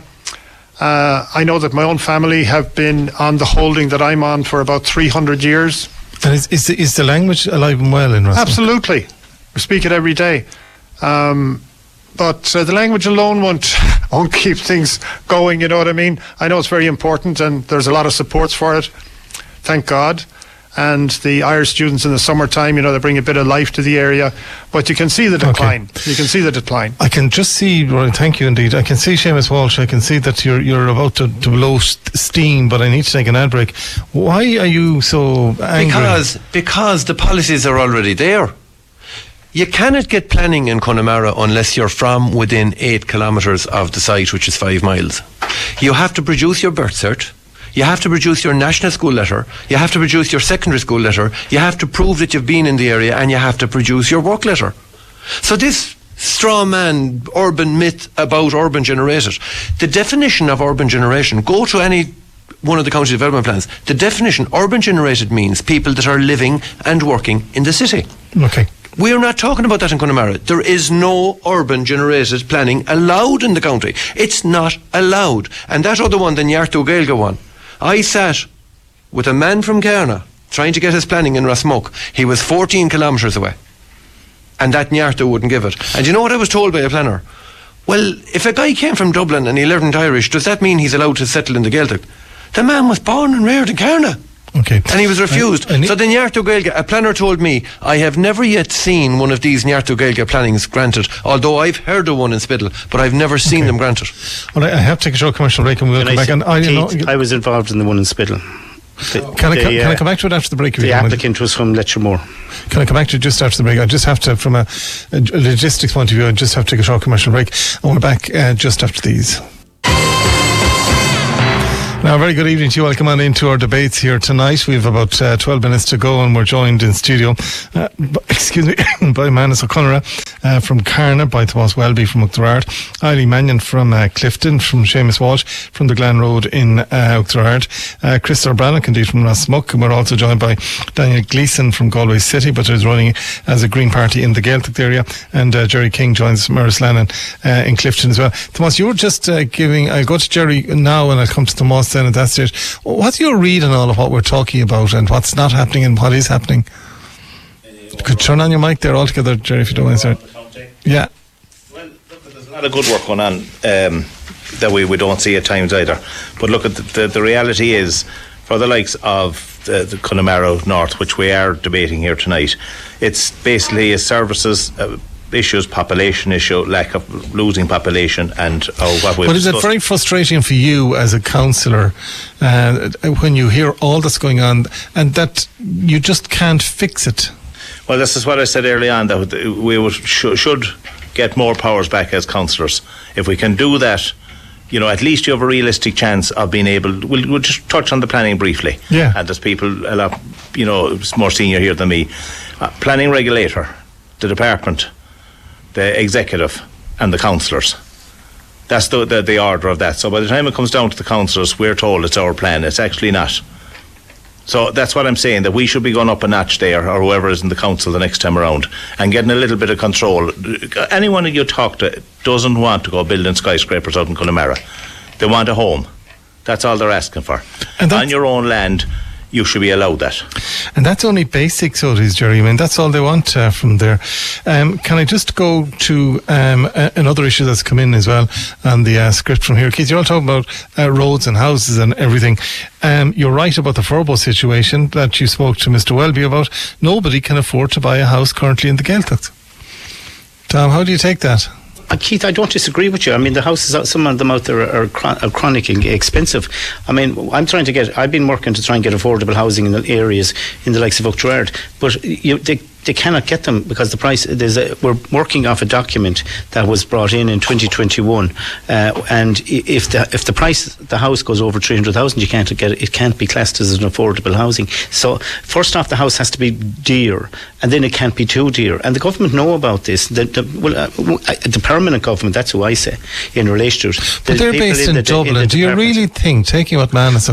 I know that my own family have been on the holding that I'm on for about 300 years.
And is the language alive and well in Rathmog?
Absolutely. We speak it every day. But the language alone won't keep things going, you know what I mean? I know it's very important, and there's a lot of supports for it, thank God. And the Irish students in the summertime, you know, they bring a bit of life to the area. But you can see the decline. Okay. You can see the decline.
I can just see, well, thank you indeed. I can see, Seamus Walsh, I can see that you're about to blow steam, but I need to take an ad break. Why are you so angry?
Because the policies are already there. You cannot get planning in Connemara unless you're from within 8 kilometres of the site, which is 5 miles. You have to produce your birth cert. You have to produce your national school letter. You have to produce your secondary school letter. You have to prove that you've been in the area, and you have to produce your work letter. So this straw man urban myth about urban generated, the definition of urban generation, go to any one of the county development plans. The definition, urban generated, means people that are living and working in the city.
Okay.
We're not talking about that in Connemara. There is no urban generated planning allowed in the county. It's not allowed. And that other one, the Niartu Gaelga one, I sat with a man from Cairna trying to get his planning in Rathmog. He was 14 kilometres away, and that Niartu wouldn't give it. And you know what I was told by a planner? Well, if a guy came from Dublin and he learned Irish, does that mean he's allowed to settle in the Gaeltacht? The man was born and reared in Cairna.
Okay.
And he was refused. So the Niartu Gaelga, a planner told me, I have never yet seen one of these Niartu Gaelga plannings granted, although I've heard of one in Spittle, but I've never seen them granted.
Well, I have to take a short commercial break, and we'll come back. And
I was involved in the one in Spittle.
Can I come back to it after the break?
The applicant was from Letchermore.
Can I come back to it just after the break? I just have to, from a logistics point of view, I just have to take a short commercial break, and we're back just after these. Now, very good evening to you. Welcome on into our debates here tonight. We have about 12 minutes to go, and we're joined in studio, by Manus O'Connor from Carna, by Tomas Welby from Oughterard, Eileen Mannion from Clifton, from Seamus Walsh from the Glen Road in Oughterard, Chris Brannock indeed from Rathmog, and we're also joined by Daniel Gleeson from Galway City, but is running as a Green Party in the Gaeltacht area, and Jerry King joins Maris Lannan in Clifton as well. Tomas, you were just giving, I'll go to Jerry now and I'll come to Tomas then at that stage. What's your read on all of what we're talking about and what's not happening and what is happening? You could turn on your mic there altogether, Jerry, if you don't mind, sir. Yeah.
Well, look, there's a lot of good work going on that we don't see at times either. But look, at the reality is, for the likes of the Connemara North, which we are debating here tonight, it's basically a services issues, population issue, lack of losing population, and what we've.
But is it very frustrating for you as a councillor when you hear all that's going on and that you just can't fix it?
Well, this is what I said early on, that we should get more powers back as councillors. If we can do that, you know, at least you have a realistic chance of being able. We'll just touch on the planning briefly.
Yeah.
And there's people a lot, you know, more senior here than me. Planning regulator, the department, the executive, and the councillors. That's the order of that. So by the time it comes down to the councillors, we're told it's our plan. It's actually not. So that's what I'm saying, that we should be going up a notch there, or whoever is in the council the next time around, and getting a little bit of control. Anyone you talk to doesn't want to go building skyscrapers out in Connemara. They want a home. That's all they're asking for. And on your own land, you should be allowed that.
And that's only basic, so it is, Jerry. I mean, that's all they want from there. Can I just go to another issue that's come in as well on the script from here? Keith, you're all talking about roads and houses and everything. You're right about the Furbo situation that you spoke to Mr. Welby about. Nobody can afford to buy a house currently in the Gaeltacht. Tom, how do you take that?
Keith, I don't disagree with you. I mean, the houses, some of them out there are chronic expensive. I mean, I've been working to try and get affordable housing in the areas in the likes of Oughterard, but they cannot get them because the price. We're working off a document that was brought in 2021, and if the price the house goes over 300,000, you can't get it. It can't be classed as an affordable housing. So first off, the house has to be dear, and then it can't be too dear. And the government know about this. The permanent government, that's who I say in relation to it.
But they're based in Dublin. Do you really think, taking what Manus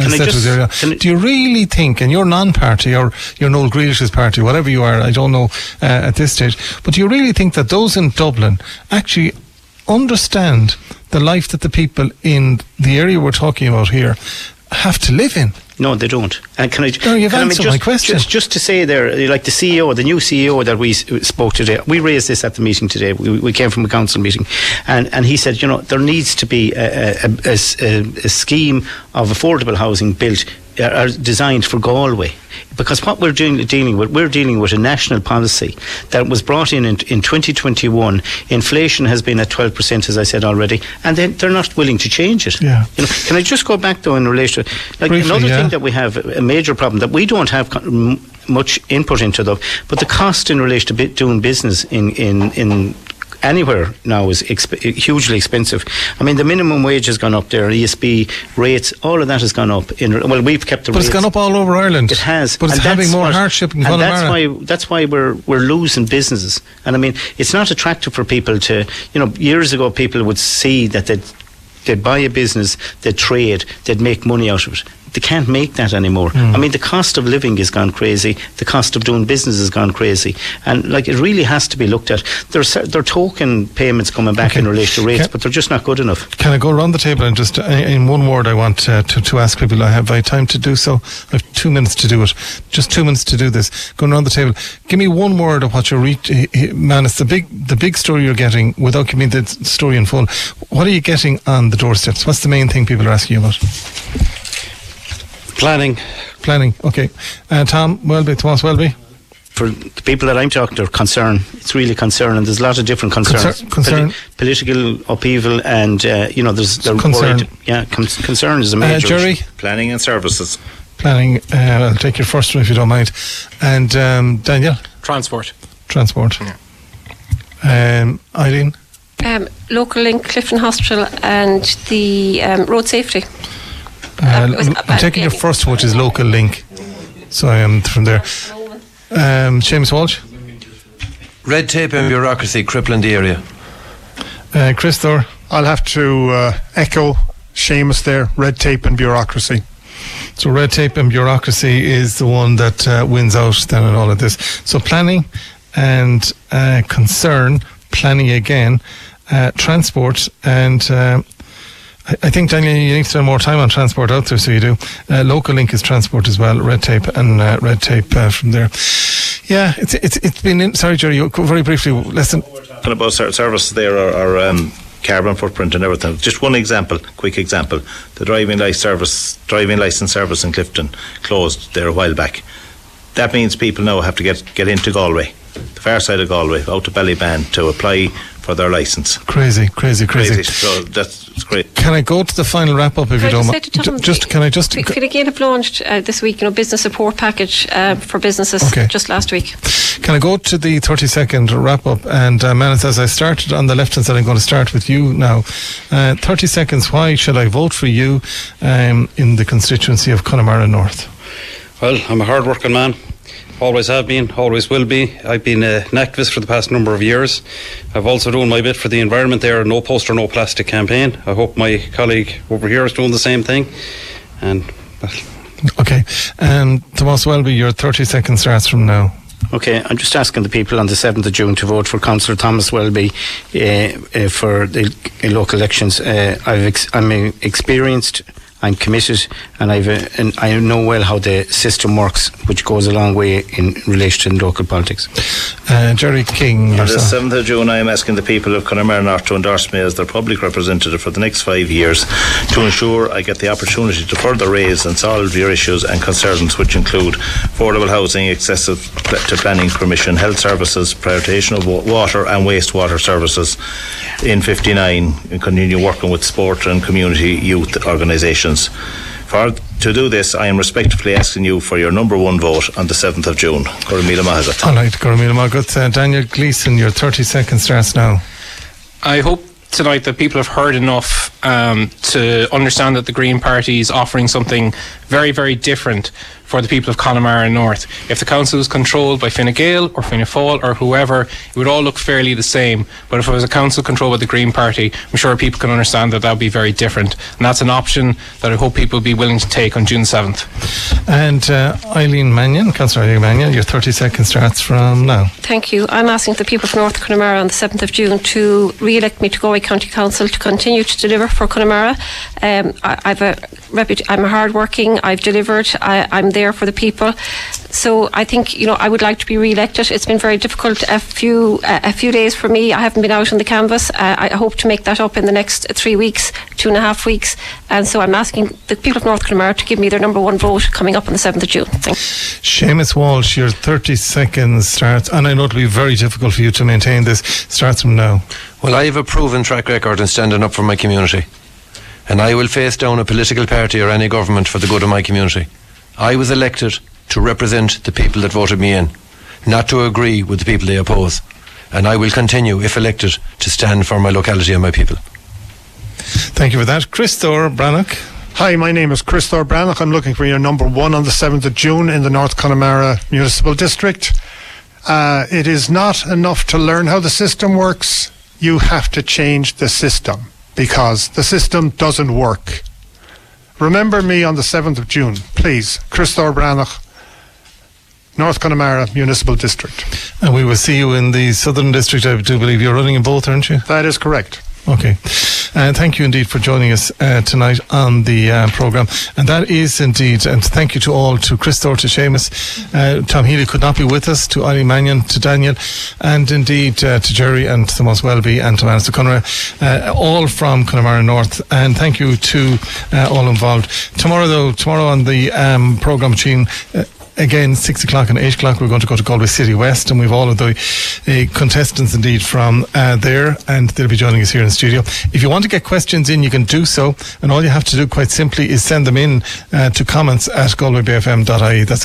said, do you really think, and you're non-party or you're Noel Grealish's party, whatever you are, I don't know at this stage, but do you really think that those in Dublin actually understand the life that the people in the area we're talking about here have to live in?
No, they don't. And
you've answered my question.
Just to say there, like the CEO, the new CEO that we spoke today, we raised this at the meeting today. We came from a council meeting, and he said, there needs to be a scheme of affordable housing built, designed for Galway. Because what we're dealing with a national policy that was brought in 2021. Inflation has been at 12%, as I said already, and they're not willing to change it.
Yeah.
Can I just go back though in relation to another thing that we have a major problem that we don't have much input into though, but the cost in relation to doing business in anywhere now is hugely expensive. I mean, the minimum wage has gone up there, ESB rates, all of that has gone up. We've kept the rates.
But it's gone up all over Ireland.
It has.
But it's having more hardship in Connemara.
That's why we're losing businesses. And I mean, it's not attractive for people to, years ago people would see that they'd buy a business, they'd trade, they'd make money out of it. They can't make that anymore. I mean, the cost of living has gone crazy. The cost of doing business has gone crazy. And it really has to be looked at. There are token payments coming back in relation to rates, but they're just not good enough.
Can I go around the table and just, in one word, I want to ask people, I have time to do so. I have 2 minutes to do it. Just 2 minutes to do this. Going around the table, give me one word of what you're Manus, the big story you're getting, without giving me the story in full. What are you getting on the doorsteps? What's the main thing people are asking you about?
Planning,
okay. Thomas Welby?
For the people that I'm talking to, concern. It's really concerning. There's a lot of different concerns.
Concern.
Political upheaval, and they're
concern.
Worried. Concern is a major.
Jerry?
Planning and services.
Planning. I'll take your first one if you don't mind. And Daniel?
Transport.
Yeah. Eileen?
Local link, Clifton Hospital, and the road safety.
I'm taking your first, which is local link. So I am from there. Seamus Walsh?
Red tape and bureaucracy crippling the area.
Chris Thor?
I'll have to echo Seamus there. Red tape and bureaucracy.
So red tape and bureaucracy is the one that wins out then in all of this. So planning and concern, planning again, transport, and I think, Daniel, you need to spend more time on transport out there, so you do. Local link is transport as well, red tape and red tape from there. Yeah, it's been sorry, Jerry, very briefly, listen.
About services there are carbon footprint and everything. Just one example, quick example. The driving licence service in Clifton closed there a while back. That means people now have to get into Galway, the far side of Galway, out to Ballyban to apply for their licence.
Crazy.
So that's great.
Can I go to the final wrap up if you don't mind? Can I just
Fine Gael have launched this week, business support package for businesses just last week.
Can I go to the 30-second wrap up? And Manus, as I started on the left hand side, I'm going to start with you now. 30 seconds. Why should I vote for you in the constituency of Connemara North?
Well, I'm a hard-working man. Always have been, always will be. I've been an activist for the past number of years. I've also done my bit for the environment there, No Poster, No Plastic campaign. I hope my colleague over here is doing the same thing. And
okay. Thomas Welby, your 30 seconds starts from now.
Okay, I'm just asking the people on the 7th of June to vote for Councillor Thomas Welby for the local elections. I'm experienced, I'm committed, and I know well how the system works, which goes a long way in relation to local politics.
Jerry King,
on the 7th of June, I am asking the people of Connemara North to endorse me as their public representative for the next 5 years to ensure I get the opportunity to further raise and solve your issues and concerns, which include affordable housing, accessible to planning permission, health services, prioritisation of water and wastewater services in 59, and continue working with sport and community youth organisations. To to do this, I am respectfully asking you for your number one vote on the 7th of June. Gormila Mahagat.
All right, Gormila Mahagat. Daniel Gleeson, your 30 seconds starts now.
I hope tonight that people have heard enough to understand that the Green Party is offering something very, very different for the people of Connemara North. If the council was controlled by Fine Gael or Fianna Fáil or whoever, it would all look fairly the same. But if it was a council controlled by the Green Party, I'm sure people can understand that that would be very different. And that's an option that I hope people will be willing to take on June 7th.
And Eileen Mannion, Councillor Eileen Mannion, your 30 seconds starts from now.
Thank you. I'm asking the people of North Connemara on the 7th of June to re-elect me to Galway County Council to continue to deliver for Connemara. I'm hard-working, I've delivered, I'm there for the people. So I think, I would like to be re-elected. It's been very difficult a few days for me. I haven't been out on the canvas. I hope to make that up in the next 3 weeks, 2.5 weeks. And so I'm asking the people of North Connemara to give me their number one vote coming up on the 7th of June. Thanks.
Seamus Walsh, your 30 seconds starts, and I know it'll be very difficult for you to maintain this, starts from now.
Well, I have a proven track record in standing up for my community, and I will face down a political party or any government for the good of my community. I was elected to represent the people that voted me in, not to agree with the people they oppose. And I will continue, if elected, to stand for my locality and my people.
Thank you for that. Christopher Brannock.
Hi, my name is Christopher Brannock. I'm looking for your number one on the 7th of June in the North Connemara Municipal District. It is not enough to learn how the system works. You have to change the system, because the system doesn't work. Remember me on the 7th of June, please. Christopher Brannock, North Connemara Municipal District.
And we will see you in the Southern District. I do believe you're running in both, aren't you?
That is correct.
Okay. Thank you indeed for joining us tonight on the programme. And that is indeed, and thank you to all, to Christopher, to Seamus, Tom Healy could not be with us, to Eileen Mannion, to Daniel, and indeed to Jerry and Thomas Welby and to Manus Connemara, all from Connemara North. And thank you to all involved. Tomorrow on the programme machine, again, 6 o'clock and 8 o'clock, we're going to go to Galway City West, and we've all of the contestants indeed from there, and they'll be joining us here in the studio. If you want to get questions in, you can do so, and all you have to do quite simply is send them in to comments@galwaybfm.ie. That's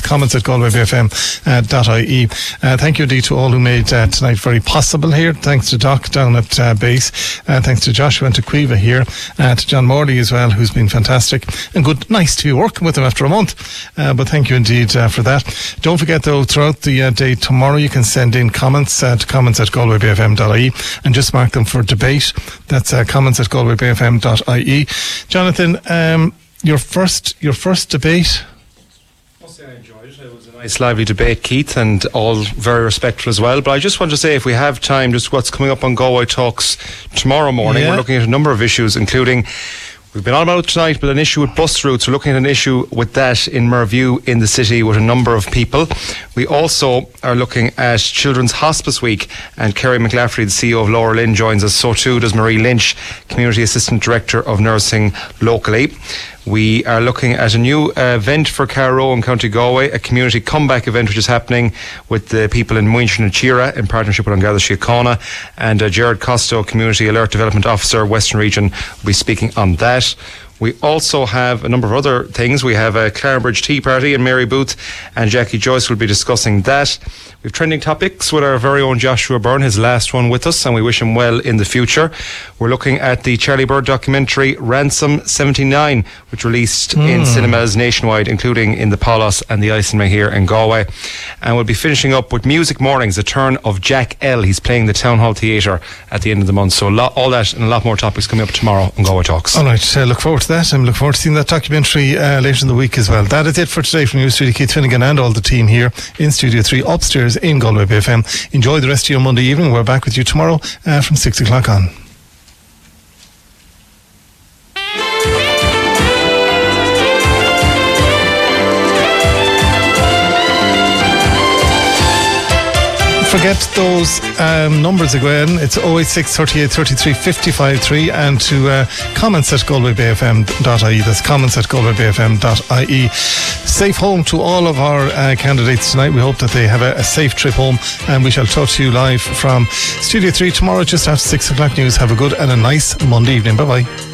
comments@galwaybfm.ie. Thank you indeed to all who made tonight very possible here. Thanks to Doc down at base. Thanks to Joshua and to Quiva here. To John Morley as well, who's been fantastic. And nice to be working with him after a month. But thank you indeed for that. Don't forget though, throughout the day tomorrow, you can send in comments to comments@galwaybfm.ie and just mark them for debate. That's comments@galwaybfm.ie. Jonathan, your first debate.
I enjoyed it. It was a nice, lively debate, Keith, and all very respectful as well. But I just want to say, if we have time, just what's coming up on Galway Talks tomorrow morning. Yeah. We're looking at a number of issues, including, we've been on about it tonight, but an issue with bus routes. We're looking at an issue with that in Merview in the city with a number of people. We also are looking at Children's Hospice Week, and Kerry McLaughlin, the CEO of Laura Lynn, joins us. So too does Marie Lynch, Community Assistant Director of Nursing locally. We are looking at a new event for Carrow in County Galway, a community comeback event which is happening with the people in Muinchen and Chira in partnership with An Garda Síochána, and Gerard Costo, Community Alert Development Officer, Western Region, will be speaking on that. We also have a number of other things. We have a Clarenbridge Tea Party, and Mary Booth and Jackie Joyce will be discussing that. We have trending topics with our very own Joshua Byrne, his last one with us, and we wish him well in the future. We're looking at the Charlie Bird documentary Ransom 79, which released in cinemas nationwide, including in the Palos and the Icenma here in Galway. And we'll be finishing up with Music Mornings, the turn of Jack L. He's playing the Town Hall Theatre at the end of the month. So all that and a lot more topics coming up tomorrow on Galway Talks.
All right, look forward to that. I'm looking forward to seeing that documentary later in the week as well. That is it for today from News Studio. Keith Finnegan and all the team here in Studio 3 upstairs in Galway BFM. Enjoy the rest of your Monday evening. We're back with you tomorrow from 6 o'clock on. Forget those numbers again. It's 086 38 33 55 3 and to comments@galwaybfm.ie. That's comments@galwaybfm.ie. Safe home to all of our candidates tonight. We hope that they have a safe trip home, and we shall talk to you live from Studio 3 tomorrow just after 6 o'clock news. Have a good and a nice Monday evening. Bye bye.